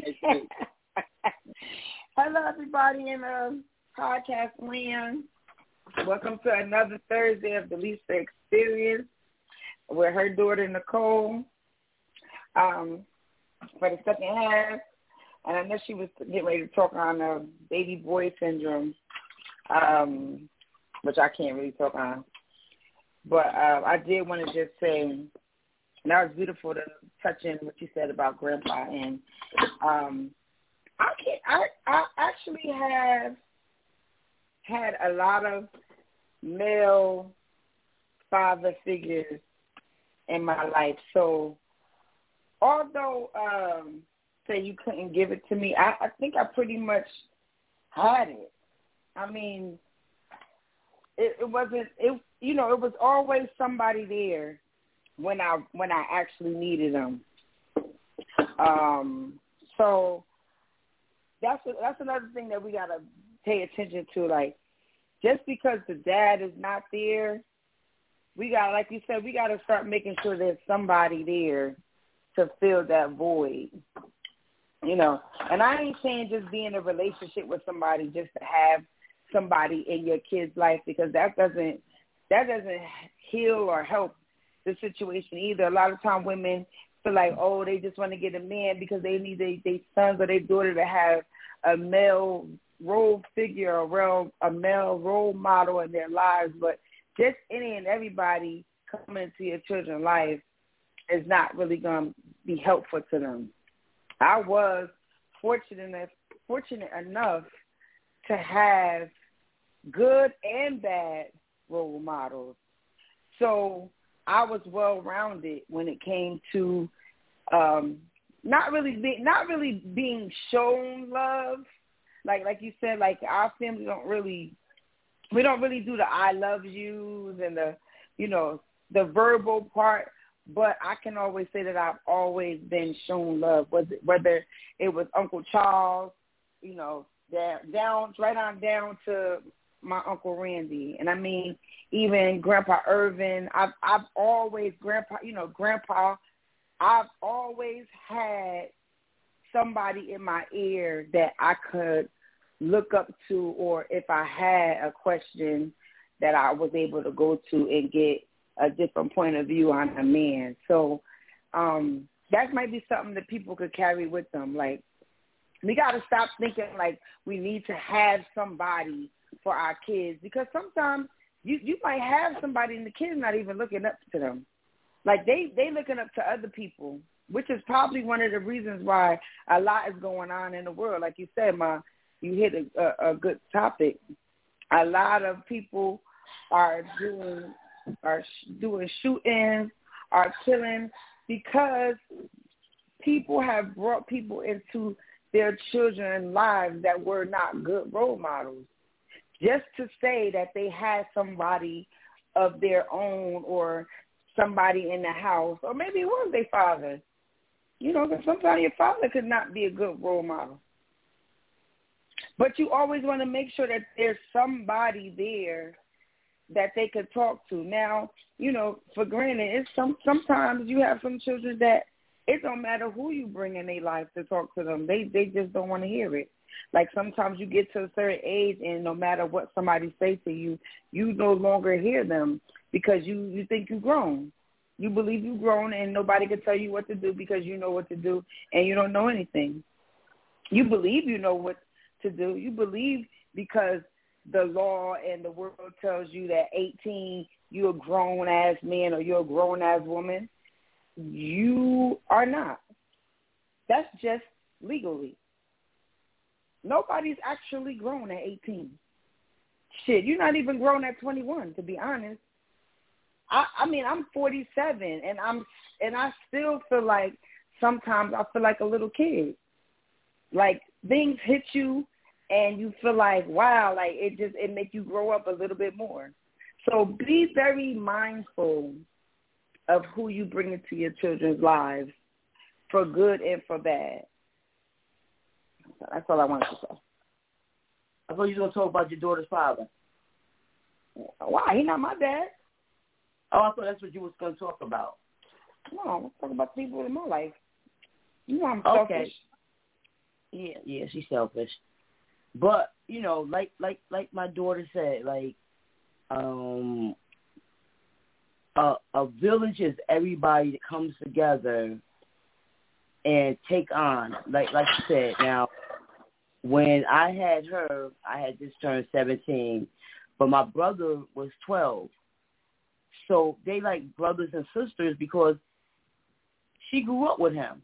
hello everybody in the podcast land. Welcome to another Thursday of the Lisa Experience with her daughter Nicole. Um, for the second half, and I know she was getting ready to talk on uh, baby boy syndrome, um, which I can't really talk on. But uh, I did want to just say, and that was beautiful to touch in what you said about Grandpa. And um, I can't, I I actually have had a lot of male father figures in my life, so. Although, um, say you couldn't give it to me, I, I think I pretty much had it. I mean, it, it wasn't, it you know, it was always somebody there when I when I actually needed them. Um, so that's a, that's another thing that we gotta pay attention to. Like, just because the dad is not there, we got, like you said, we gotta start making sure there's somebody there to fill that void, you know. And I ain't saying just be in a relationship with somebody just to have somebody in your kid's life, because that doesn't that doesn't heal or help the situation either. A lot of time women feel like, oh, they just want to get a man because they need their they sons or their daughter to have a male role figure, a real a male role model in their lives. But just any and everybody coming into your children's life is not really going to be helpful to them. I was fortunate enough, fortunate enough to have good and bad role models. So I was well-rounded when it came to um, not really be, not really being shown love. Like like you said, like our family don't really, we don't really do the I love yous and the, you know, the verbal part. But I can always say that I've always been shown love, whether it was Uncle Charles, you know, down, down right on down to my Uncle Randy. And I mean, even Grandpa Irvin, I've, I've always, Grandpa, you know, Grandpa, I've always had somebody in my ear that I could look up to, or if I had a question that I was able to go to and get a different point of view on a man. So um, that might be something that people could carry with them. Like, we got to stop thinking like we need to have somebody for our kids, because sometimes you, you might have somebody and the kid's not even looking up to them. Like, they, they looking up to other people, which is probably one of the reasons why a lot is going on in the world. Like you said, Ma, you hit a, a, a good topic. A lot of people are doing are doing shootings, are killing, because people have brought people into their children's lives that were not good role models, just to say that they had somebody of their own or somebody in the house, or maybe it was their father. You know, because sometimes your father could not be a good role model. But you always want to make sure that there's somebody there that they could talk to. Now, you know, for granted, it's some sometimes you have some children that it don't matter who you bring in their life to talk to them. They they just don't want to hear it. Like, sometimes you get to a certain age and no matter what somebody say to you, you no longer hear them because you, you think you've grown. You believe you've grown and nobody can tell you what to do because you know what to do and you don't know anything. You believe you know what to do. You believe because the law and the world tells you that eighteen, you're a grown-ass man or you're a grown-ass woman. You are not. That's just legally. Nobody's actually grown at eighteen. Shit, you're not even grown at twenty-one, to be honest. I, I mean, I'm forty-seven, and I'm and I still feel like sometimes I feel like a little kid. Like, things hit you, and you feel like, wow, like it just it makes you grow up a little bit more. So be very mindful of who you bring into your children's lives, for good and for bad. That's all I wanted to say. I thought you were going to talk about your daughter's father. Why? He's not my dad. Oh, I thought that's what you was going to talk about. No, let's talk about the people in my life. You know I'm selfish. Okay. Yeah, yeah, she's selfish. But, you know, like like like my daughter said, like, um, a, a village is everybody that comes together and take on, like like you said. Now, when I had her, I had just turned seventeen, but my brother was twelve. So they like brothers and sisters because she grew up with him.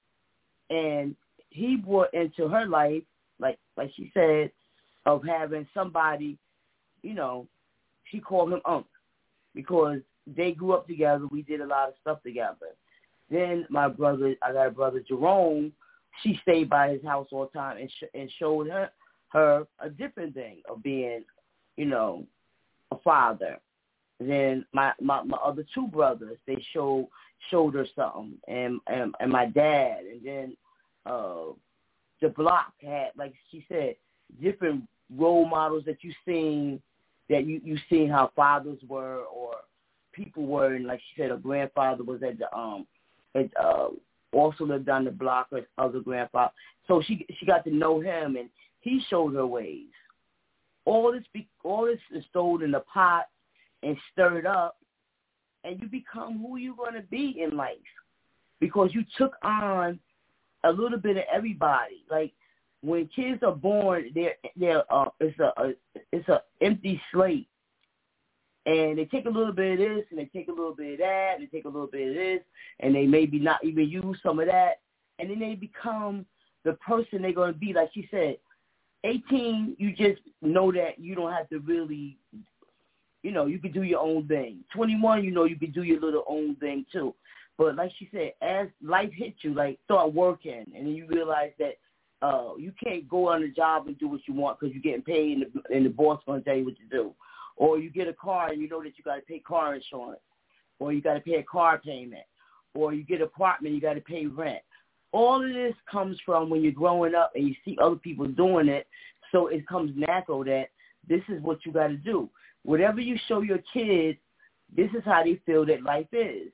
And he brought into her life, like like she said, of having somebody, you know, she called him Unc because they grew up together. We did a lot of stuff together. Then my brother, I got a brother, Jerome, she stayed by his house all the time and, sh- and showed her, her a different thing of being, you know, a father. Then my, my, my other two brothers, they showed showed her something, and and, and my dad, and then uh, the block had, like she said, different role models that you seen, that you you seen how fathers were or people were, and like she said, her grandfather was at the um, at, uh, also lived on the block, her other grandfather. So she she got to know him, and he showed her ways. All this be, all this is thrown in the pot and stirred up, and you become who you're going to be in life because you took on a little bit of everybody. Like when kids are born, they're they're uh, it's a, a it's a empty slate, and they take a little bit of this and they take a little bit of that, and they take a little bit of this, and they maybe not even use some of that, and then they become the person they're going to be. Like she said, eighteen, you just know that you don't have to really. You know, you can do your own thing. twenty-one, you know, you can do your little own thing too. But like she said, as life hits you, like start working, and then you realize that uh, you can't go on the job and do what you want because you're getting paid, and the, and the boss going to tell you what to do. Or you get a car and you know that you got to pay car insurance, or you got to pay a car payment, or you get an apartment, you got to pay rent. All of this comes from when you're growing up and you see other people doing it, so it comes natural that this is what you got to do. Whatever you show your kids, this is how they feel that life is.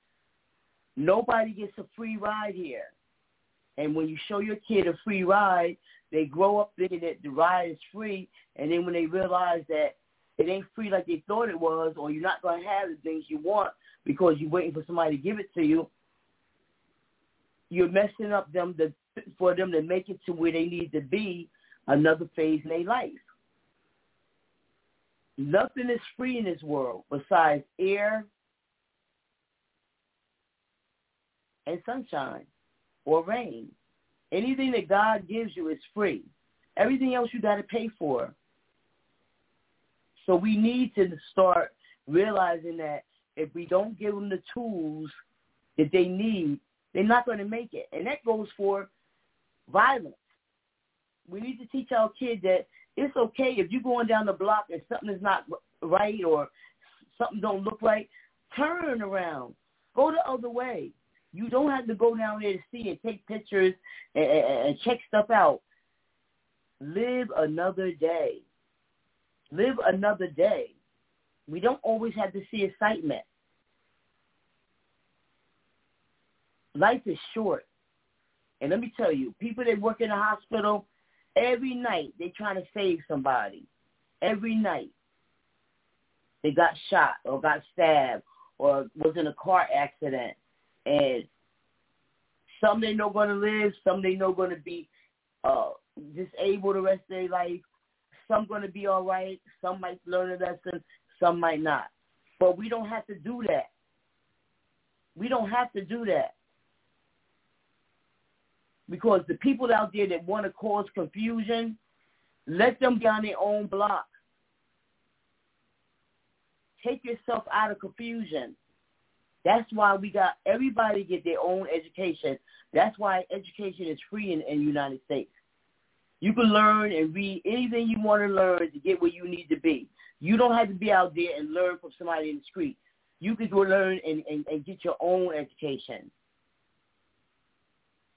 Nobody gets a free ride here. And when you show your kid a free ride, they grow up thinking that the ride is free, and then when they realize that it ain't free like they thought it was, or you're not going to have the things you want because you're waiting for somebody to give it to you, you're messing up them to, for them to make it to where they need to be another phase in their life. Nothing is free in this world besides air and sunshine or rain. Anything that God gives you is free. Everything else you got to pay for. So we need to start realizing that if we don't give them the tools that they need, they're not going to make it. And that goes for violence. We need to teach our kids that it's okay if you're going down the block and something is not right or something don't look right, turn around. Go the other way. You don't have to go down there to see and take pictures and, and, and check stuff out. Live another day. Live another day. We don't always have to see excitement. Life is short. And let me tell you, people that work in a hospital, every night they trying to save somebody. Every night. They got shot or got stabbed or was in a car accident. And some they know going to live, some they know going to be uh, disabled the rest of their life. Some going to be all right. Some might learn a lesson. Some might not. But we don't have to do that. We don't have to do that. Because the people out there that want to cause confusion, let them be on their own block. Take yourself out of confusion. That's why we got everybody get their own education. That's why education is free in, in the United States. You can learn and read anything you want to learn to get where you need to be. You don't have to be out there and learn from somebody in the street. You can go learn and, and, and get your own education.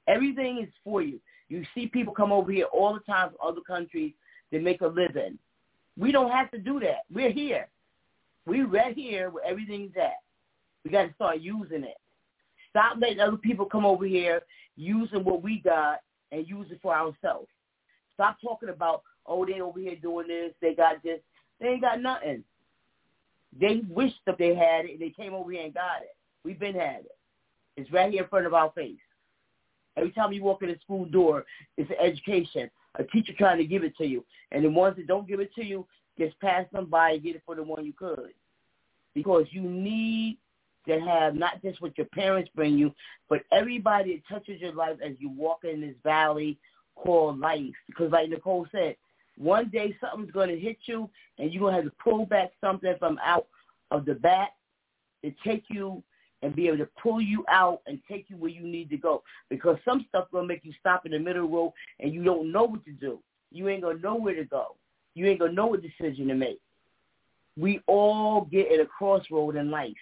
Everything is for you. You see people come over here all the time from other countries to make a living. We don't have to do that. We're here. We're right here where everything's at. We got to start using it. Stop letting other people come over here using what we got and use it for ourselves. Stop talking about, oh, they over here doing this, they got this. They ain't got nothing. They wished that they had it, and they came over here and got it. We've been had it. It's right here in front of our face. Every time you walk in the school door, it's an education, a teacher trying to give it to you. And the ones that don't give it to you, just pass them by and get it for the one you could. Because you need to have not just what your parents bring you, but everybody that touches your life as you walk in this valley called life. Because like Nicole said, one day something's going to hit you, and you're going to have to pull back something from out of the bat to take you and be able to pull you out and take you where you need to go. Because some stuff going to make you stop in the middle of the road, and you don't know what to do. You ain't going to know where to go. You ain't going to know what decision to make. We all get at a crossroad in life.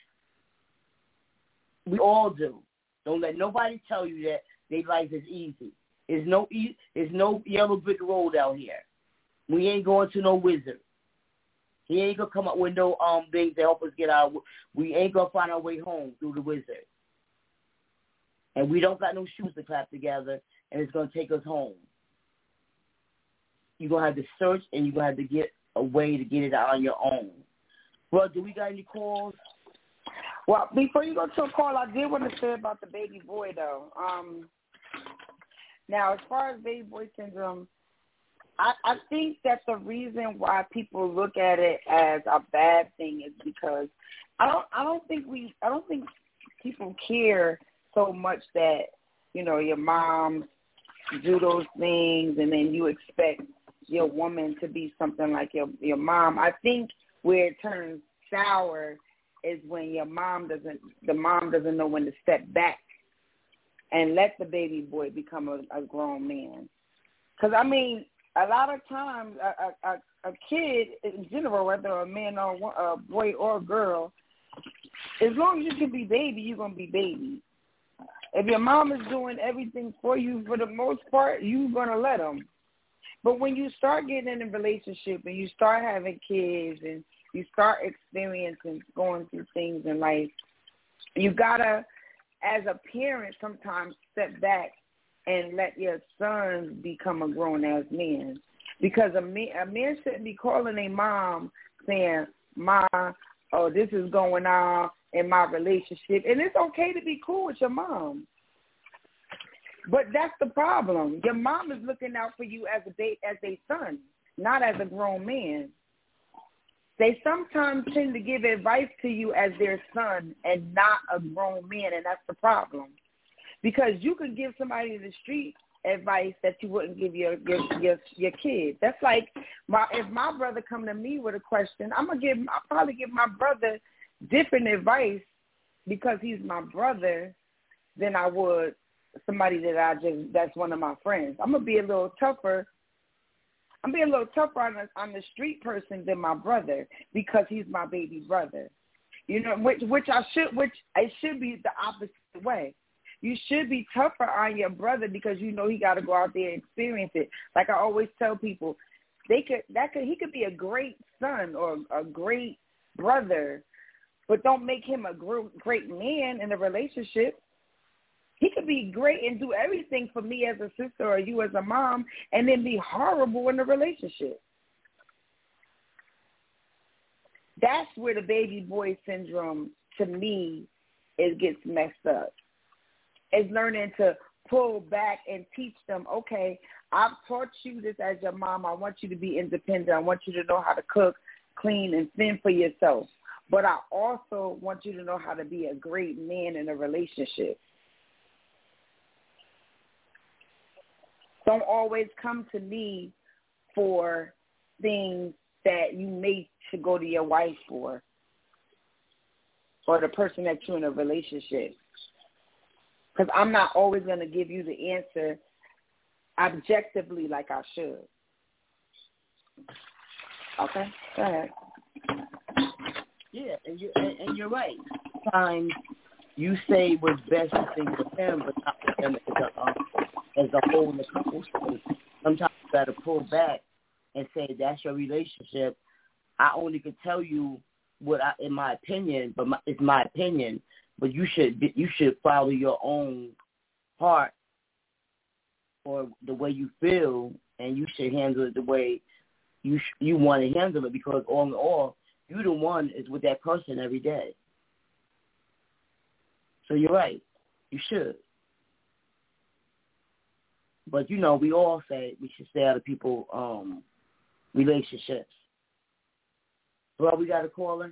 We all do. Don't let nobody tell you that their life is easy. There's no, e- there's no yellow brick road out here. We ain't going to no wizard. He ain't going to come up with no um things to help us get out. We ain't going to find our way home through the wizard. And we don't got no shoes to clap together, and it's going to take us home. You're going to have to search, and you're going to have to get a way to get it out on your own. Well, do we got any calls? Well, before you go to a call, I did want to say about the baby boy, though. Um, now, as far as baby boy syndrome, I, I think that the reason why people look at it as a bad thing is because I don't I don't think we I don't think people care so much that, you know, your mom do those things and then you expect your woman to be something like your your mom. I think where it turns sour is when your mom doesn't the mom doesn't know when to step back and let the baby boy become a, a grown man. Because I mean, a lot of times, a, a, a kid in general, whether a man or a boy or a girl, as long as you can be baby, you're going to be baby. If your mom is doing everything for you, for the most part, you're going to let them. But when you start getting in a relationship and you start having kids and you start experiencing going through things in life, you got to, as a parent, sometimes step back and let your sons become a grown-ass man. Because a man, a man shouldn't be calling a mom saying, Ma, oh, this is going on in my relationship. And it's okay to be cool with your mom. But that's the problem. Your mom is looking out for you as a ba- as a son, not as a grown man. They sometimes tend to give advice to you as their son and not a grown man, and that's the problem. Because you can give somebody in the street advice that you wouldn't give your your your, your kid. That's like my if my brother come to me with a question, I'm gonna give I'll probably give my brother different advice because he's my brother than I would somebody that I just that's one of my friends. I'm gonna be a little tougher. I'm being a little tougher on the on the street person than my brother because he's my baby brother. You know, which which I should which it should be the opposite way. You should be tougher on your brother because you know he got to go out there and experience it. Like I always tell people, they could that could he could be a great son or a great brother, but don't make him a great man in a relationship. He could be great and do everything for me as a sister or you as a mom, and then be horrible in the relationship. That's where the baby boy syndrome, to me, it gets messed up. Is learning to pull back and teach them, okay, I've taught you this as your mom. I want you to be independent. I want you to know how to cook, clean, and fend for yourself. But I also want you to know how to be a great man in a relationship. Don't always come to me for things that you may should go to your wife for or the person that you're in a relationship. Because I'm not always going to give you the answer objectively like I should. Okay, go ahead. Yeah, and you're, and, and you're right. Sometimes you say what's best to think with him, but not with them as a, um, as a whole in the couple. So sometimes you got to pull back and say that's your relationship. I only can tell you what I, in my opinion, but my, it's my opinion. But you should you should follow your own heart or the way you feel, and you should handle it the way you sh- you want to handle it. Because all in all, you the one is with that person every day. So you're right. You should. But, you know, we all say we should stay out of people's um, relationships. Well, we got a caller?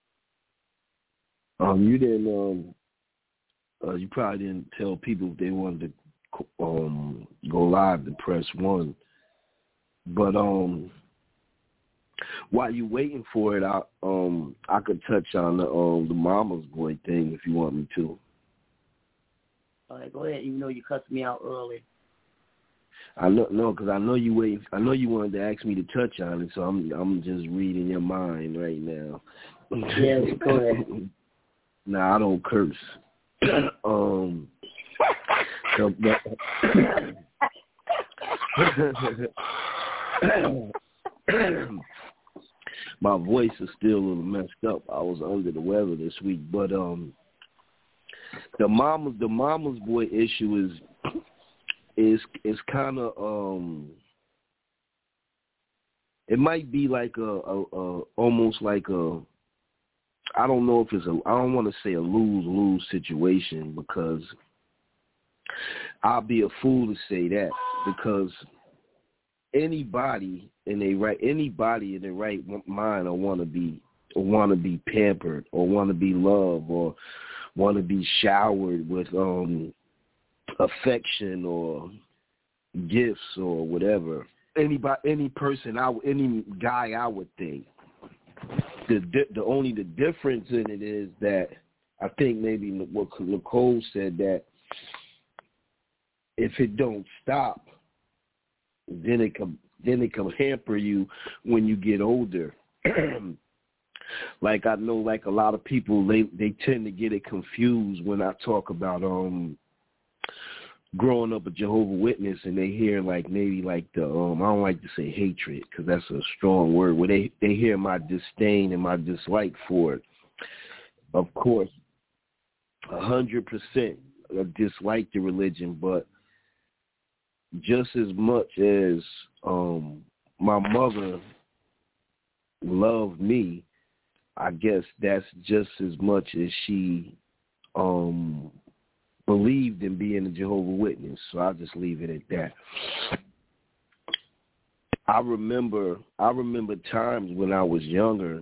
Um, you didn't, um, uh, you probably didn't tell people if they wanted to um, go live to press one. But um, while you waiting for it, I um I could touch on the um the mama's boy thing if you want me to. All right, go ahead. Even though you cussed me out early. I know, no, because I know you wait. I know you wanted to ask me to touch on it, so I'm I'm just reading your mind right now. Yeah, go ahead. Nah, I don't curse. um, so, my voice is still a little messed up. I was under the weather this week, but um, the mama, the mama's boy issue is is is kind of um, it might be like a, a, a almost like a. I don't know if it's a, I don't want to say a lose-lose situation because I'll be a fool to say that because anybody in a right, anybody in their right mind or want to be, or want to be pampered or want to be loved or want to be showered with um, affection or gifts or whatever. Anybody, any person, I, any guy, I would think. The the only the difference in it is that I think maybe what Nicole said that if it don't stop, then it can then it can hamper you when you get older. Like I know, like a lot of people, they they tend to get it confused when I talk about um growing up a Jehovah's Witness and they hear like maybe like the um I don't like to say hatred because that's a strong word. Where they they hear my disdain and my dislike for it. Of course, a hundred percent dislike the religion, but just as much as um my mother loved me, I guess that's just as much as she um believed in being a Jehovah's Witness, so I'll just leave it at that. I remember I remember times when I was younger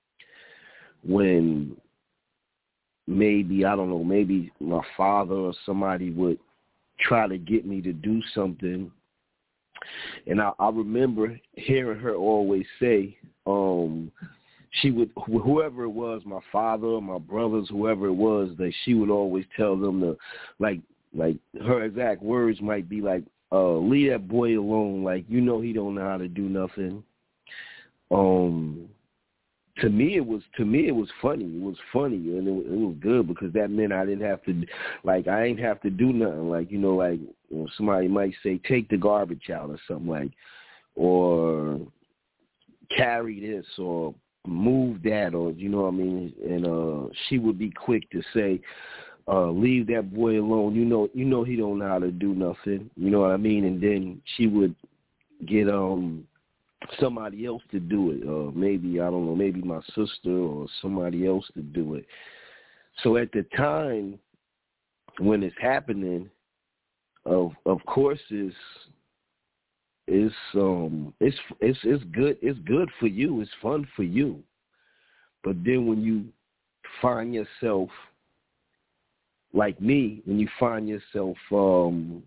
when maybe, I don't know, maybe my father or somebody would try to get me to do something. And I, I remember hearing her always say, um, she would, whoever it was, my father, my brothers, whoever it was, that she would always tell them to, like, like her exact words might be like, uh, leave that boy alone. Like, you know, he don't know how to do nothing. Um, to me, it was, to me, it was funny. It was funny and it, it was good because that meant I didn't have to, like, I ain't have to do nothing. Like, you know, like you know, somebody might say, take the garbage out or something like, or carry this or move that, or you know what I mean, and uh she would be quick to say, uh leave that boy alone, you know you know he don't know how to do nothing, you know what I mean, and then she would get um somebody else to do it, or maybe, I don't know, maybe my sister or somebody else to do it. So at the time when it's happening, of of course it's It's um it's it's it's good it's good for you, it's fun for you. But then when you find yourself like me, when you find yourself um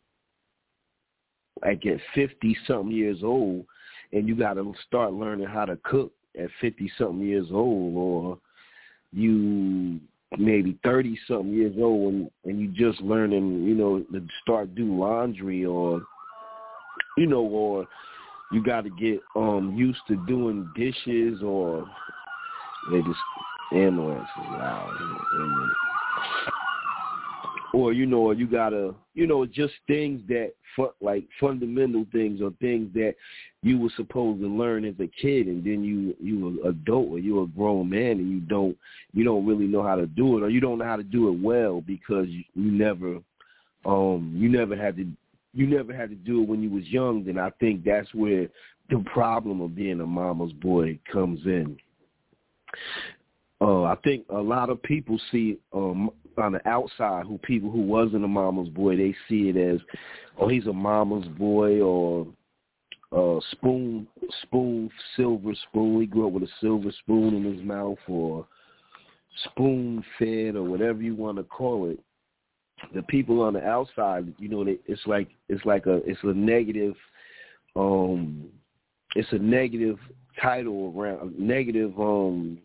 like at fifty something years old and you gotta start learning how to cook at fifty something years old, or you maybe thirty something years old and, and you just learning, you know, to start do laundry, or you know, or you got to get um used to doing dishes, or they just ambulance is loud. or you know, or you gotta, you know, just things that fu- like fundamental things or things that you were supposed to learn as a kid, and then you you an adult or you're a grown man and you don't you don't really know how to do it, or you don't know how to do it well because you, you never um you never had to you never had to do it when you was young. Then I think that's where the problem of being a mama's boy comes in. Uh, I think a lot of people see um, on the outside who people who wasn't a mama's boy, they see it as, oh, he's a mama's boy, or uh, spoon, spoon, silver spoon. He grew up with a silver spoon in his mouth, or spoon fed, or whatever you want to call it. The people on the outside, you know, they, it's like it's like a it's a negative, um, it's a negative title around negative. Um,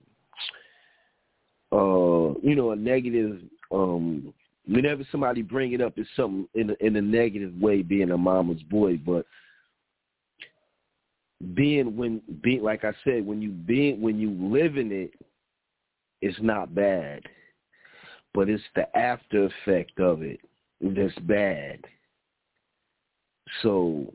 Uh, you know, a negative. Um, whenever somebody bring it up, it's something in a, in a negative way. Being a mama's boy, but being when being like I said, when you being when you live in it, it's not bad. But it's the after effect of it that's bad. So,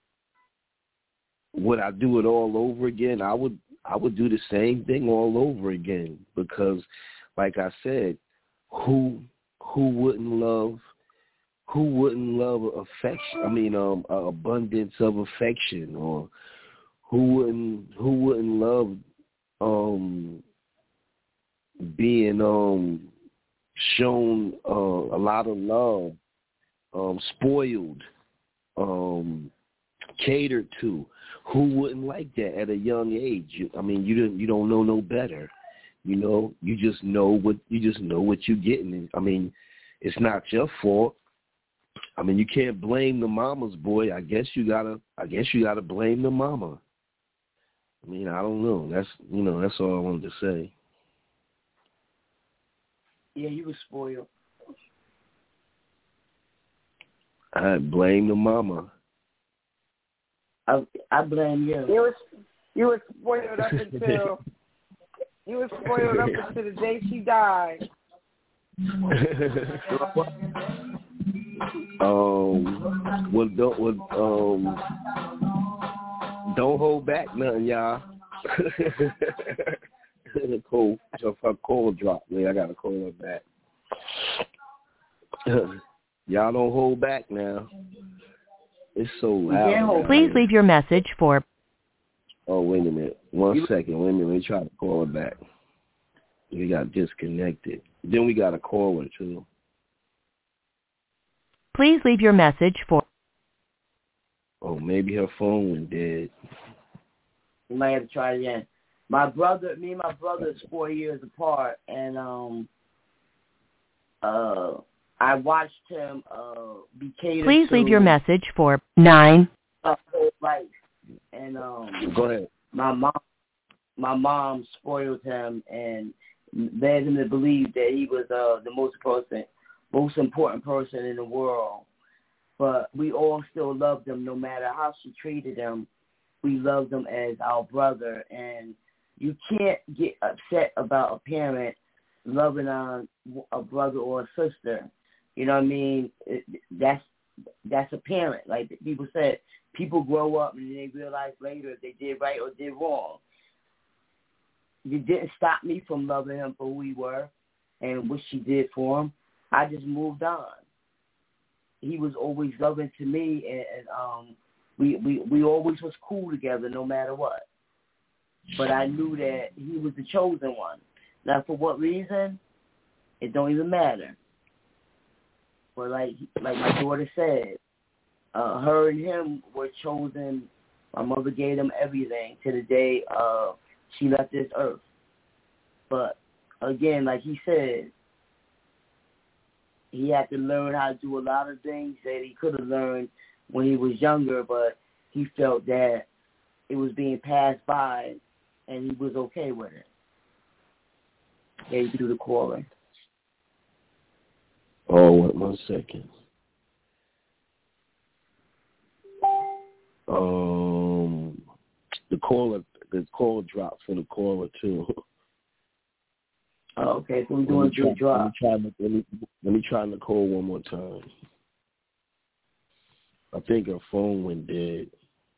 would I do it all over again? I would. I would do the same thing all over again because, like I said, who who wouldn't love who wouldn't love affection? I mean, um, abundance of affection, or who wouldn't who wouldn't love um being um shown uh, a lot of love, um, spoiled, um, catered to. Who wouldn't like that at a young age? You, I mean, you don't you don't know no better. You know, you just know what you just know what you're getting. I mean, it's not your fault. I mean, you can't blame the mama's boy. I guess you gotta. I guess you gotta blame the mama. I mean, I don't know. That's you know, that's all I wanted to say. Yeah, you were spoiled. I blame the mama. I I blame you. You was you was spoiled up until you was spoiled up until the day she died. um, well, don't well, um, don't hold back nothing, y'all. The call, if her call dropped, man, I gotta call her back. Y'all don't hold back now. It's so loud. Please leave your message for... Oh, wait a minute. One second. Wait a minute. Let me try to call her back. We got disconnected. Then we got a caller, too. Please leave your message for... Oh, maybe her phone went dead. You might have to try it again. My brother, me and my brother is four years apart, and um, uh, I watched him uh, be catered Please to leave your message for nine. Uh, whole life, and um, Go ahead. My mom, my mom spoiled him and led him to believe that he was uh, the most person, most important person in the world. But we all still loved him, no matter how she treated him. We loved him as our brother, and you can't get upset about a parent loving on a brother or a sister. You know what I mean? It, that's that's a parent. Like people said, people grow up and they realize later if they did right or did wrong. You didn't stop me from loving him for who he were and what she did for him. I just moved on. He was always loving to me, and, and um, we, we, we always was cool together no matter what. But I knew that he was the chosen one. Now, for what reason, it don't even matter. But like like my daughter said, uh, her and him were chosen. My mother gave them everything to the day uh, she left this earth. But again, like he said, he had to learn how to do a lot of things that he could have learned when he was younger, but he felt that it was being passed by, and he was okay with it. Yeah, you do the calling. Oh, wait one second. Um, the caller, the call dropped for the caller too. Oh, Okay, so we're doing two drops. Let me, let, me, let me try Nicole one more time. I think her phone went dead.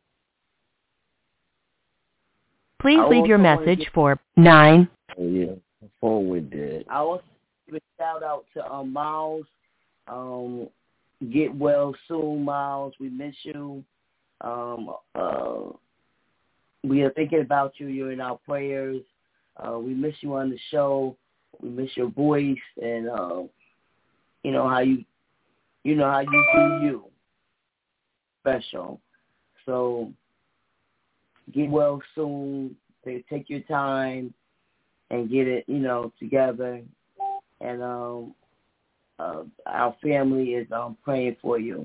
Please leave your message get, for nine. Oh, yeah. Her phone went dead. I also give a shout out to um, Miles. Um, get well soon, Miles. We miss you. Um, uh, we are thinking about you. You're in our prayers. Uh, we miss you on the show. We miss your voice and, uh, you know, how you, you know, how you do you. Special. So get well soon. Take your time and get it, you know, together. And um, uh, our family is um, praying for you.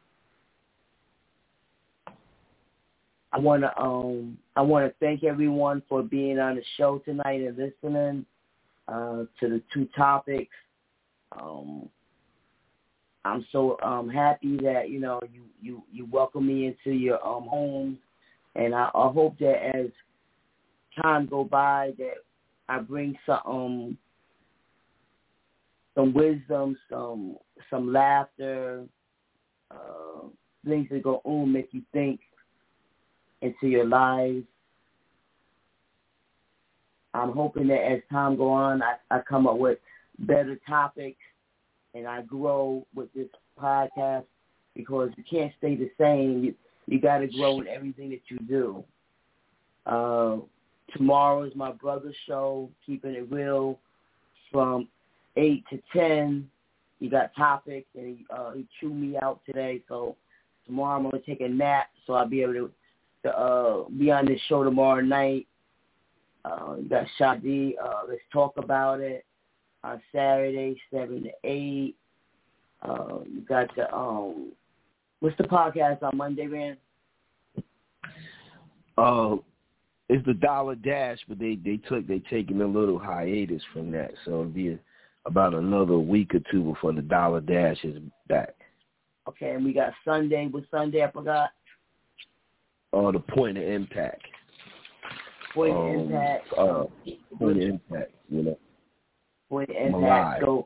I want to um, I want to thank everyone for being on the show tonight and listening uh, to the two topics. Um, I'm so um, happy that you know you, you, you welcome me into your um, home, and I, I hope that as time go by that I bring some um, some wisdom, some some laughter, uh, things that go on make you think into your lives. I'm hoping that as time go on, I, I come up with better topics and I grow with this podcast because you can't stay the same. You, you got to grow in everything that you do. Uh, tomorrow is my brother's show, Keeping It Real, from eight to ten. You got topics, and he, uh, he chewed me out today. So tomorrow I'm going to take a nap so I'll be able to, to uh, be on this show tomorrow night. Uh, you got Shadi, uh, Let's Talk About It, on Saturday, seven to eight. Uh, you got the, um, what's the podcast on Monday, man? Uh, it's the Dollar Dash, but they, they took, they taking a little hiatus from that. So it'll be about another week or two before the Dollar Dash is back. Okay, and we got Sunday. What Sunday, I forgot? Oh, uh, the Point of Impact. Point of um, Impact. Uh, Point of Impact, you know. Point of Impact. So,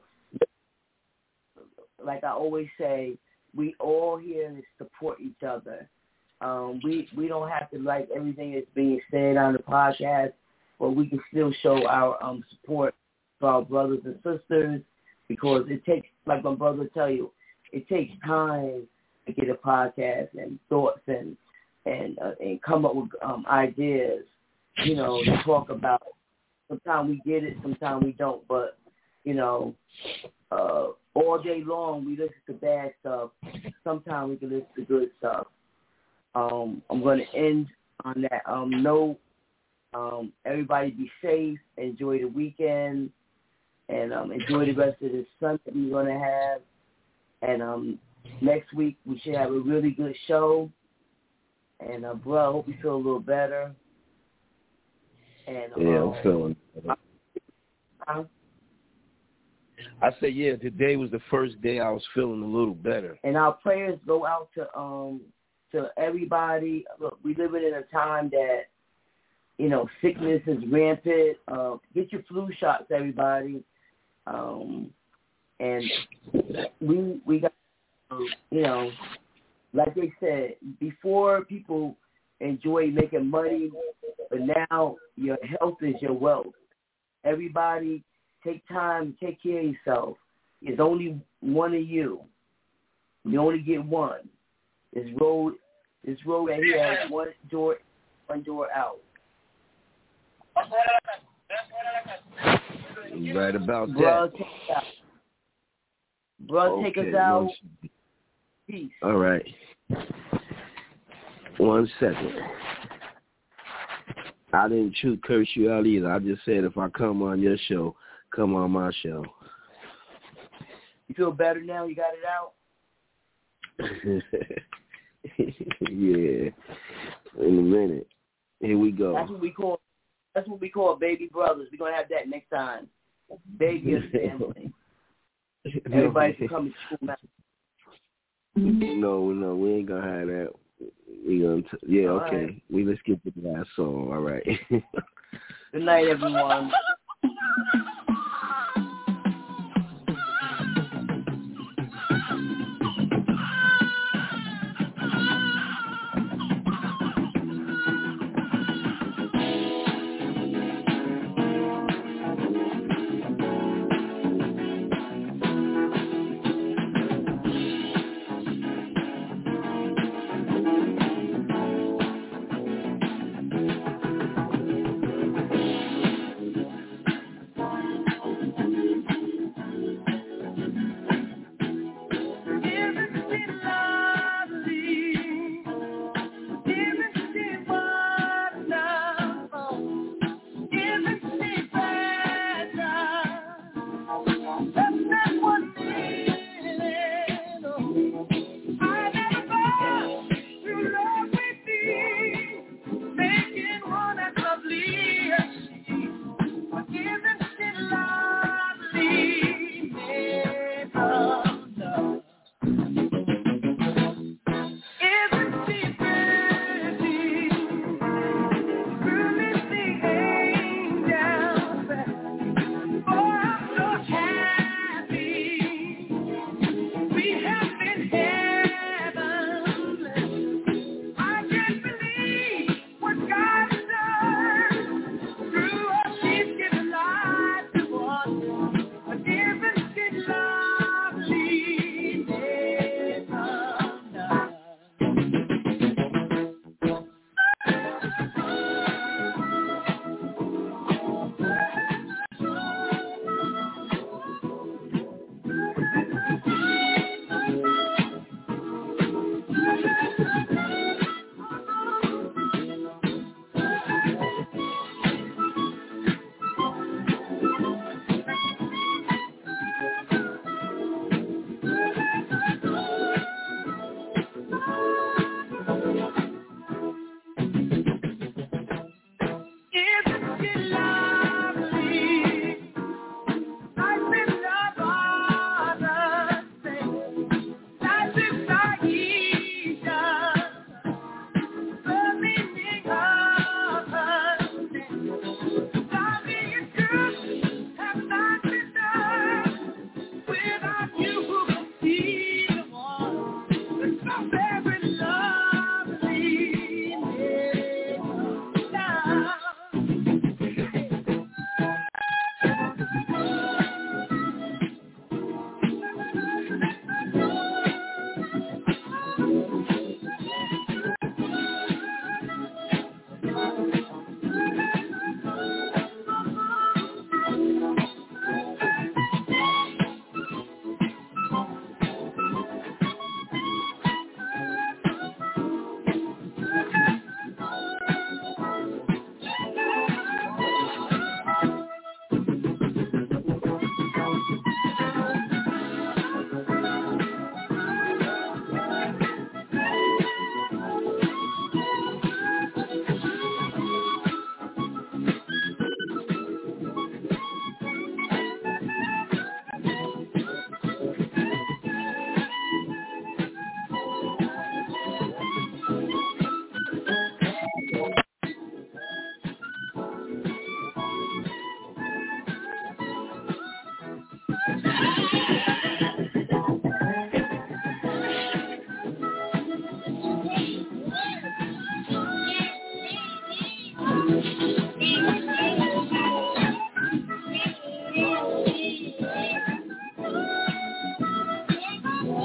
like I always say, we all here to support each other. Um, we we don't have to like everything that's being said on the podcast, but we can still show our um, support for our brothers and sisters because it takes, like my brother tell you, it takes time to get a podcast and thoughts and and uh, and come up with um, ideas, you know, to talk about. Sometimes we get it, sometimes we don't, but, you know, uh, all day long we listen to bad stuff. Sometimes we can listen to good stuff. Um, I'm going to end on that um, note. Um, everybody be safe, enjoy the weekend, and um, enjoy the rest of the Sunday we're going to have. And um, next week we should have a really good show. And, uh, bro, I hope you feel a little better. And, yeah, um, I'm feeling better. Huh? I said, yeah, today was the first day I was feeling a little better. And our prayers go out to um to everybody. Look, we live in a time that, you know, sickness is rampant. Uh, get your flu shots, everybody. Um, and we we got, you know, like they said, before people enjoy making money, but now your health is your wealth. Everybody, take time to take care of yourself. There's only one of you. You only get one. This road, this road right here has one door, one door out. You right about Bruh, that. take us out. Bruh, Okay, take us out. One, Peace. all right. One second. I didn't choose curse you out either. I just said if I come on your show, come on my show. You feel better now? You got it out? Yeah. In a minute. Here we go. That's what we call. That's what we call baby brothers. We're gonna have that next time. Baby and family. Everybody can come to school now. No, no, we ain't gonna have that. We gonna t- yeah, All okay. right. We let's get to the last song. All right. Good night, everyone.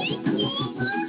woman.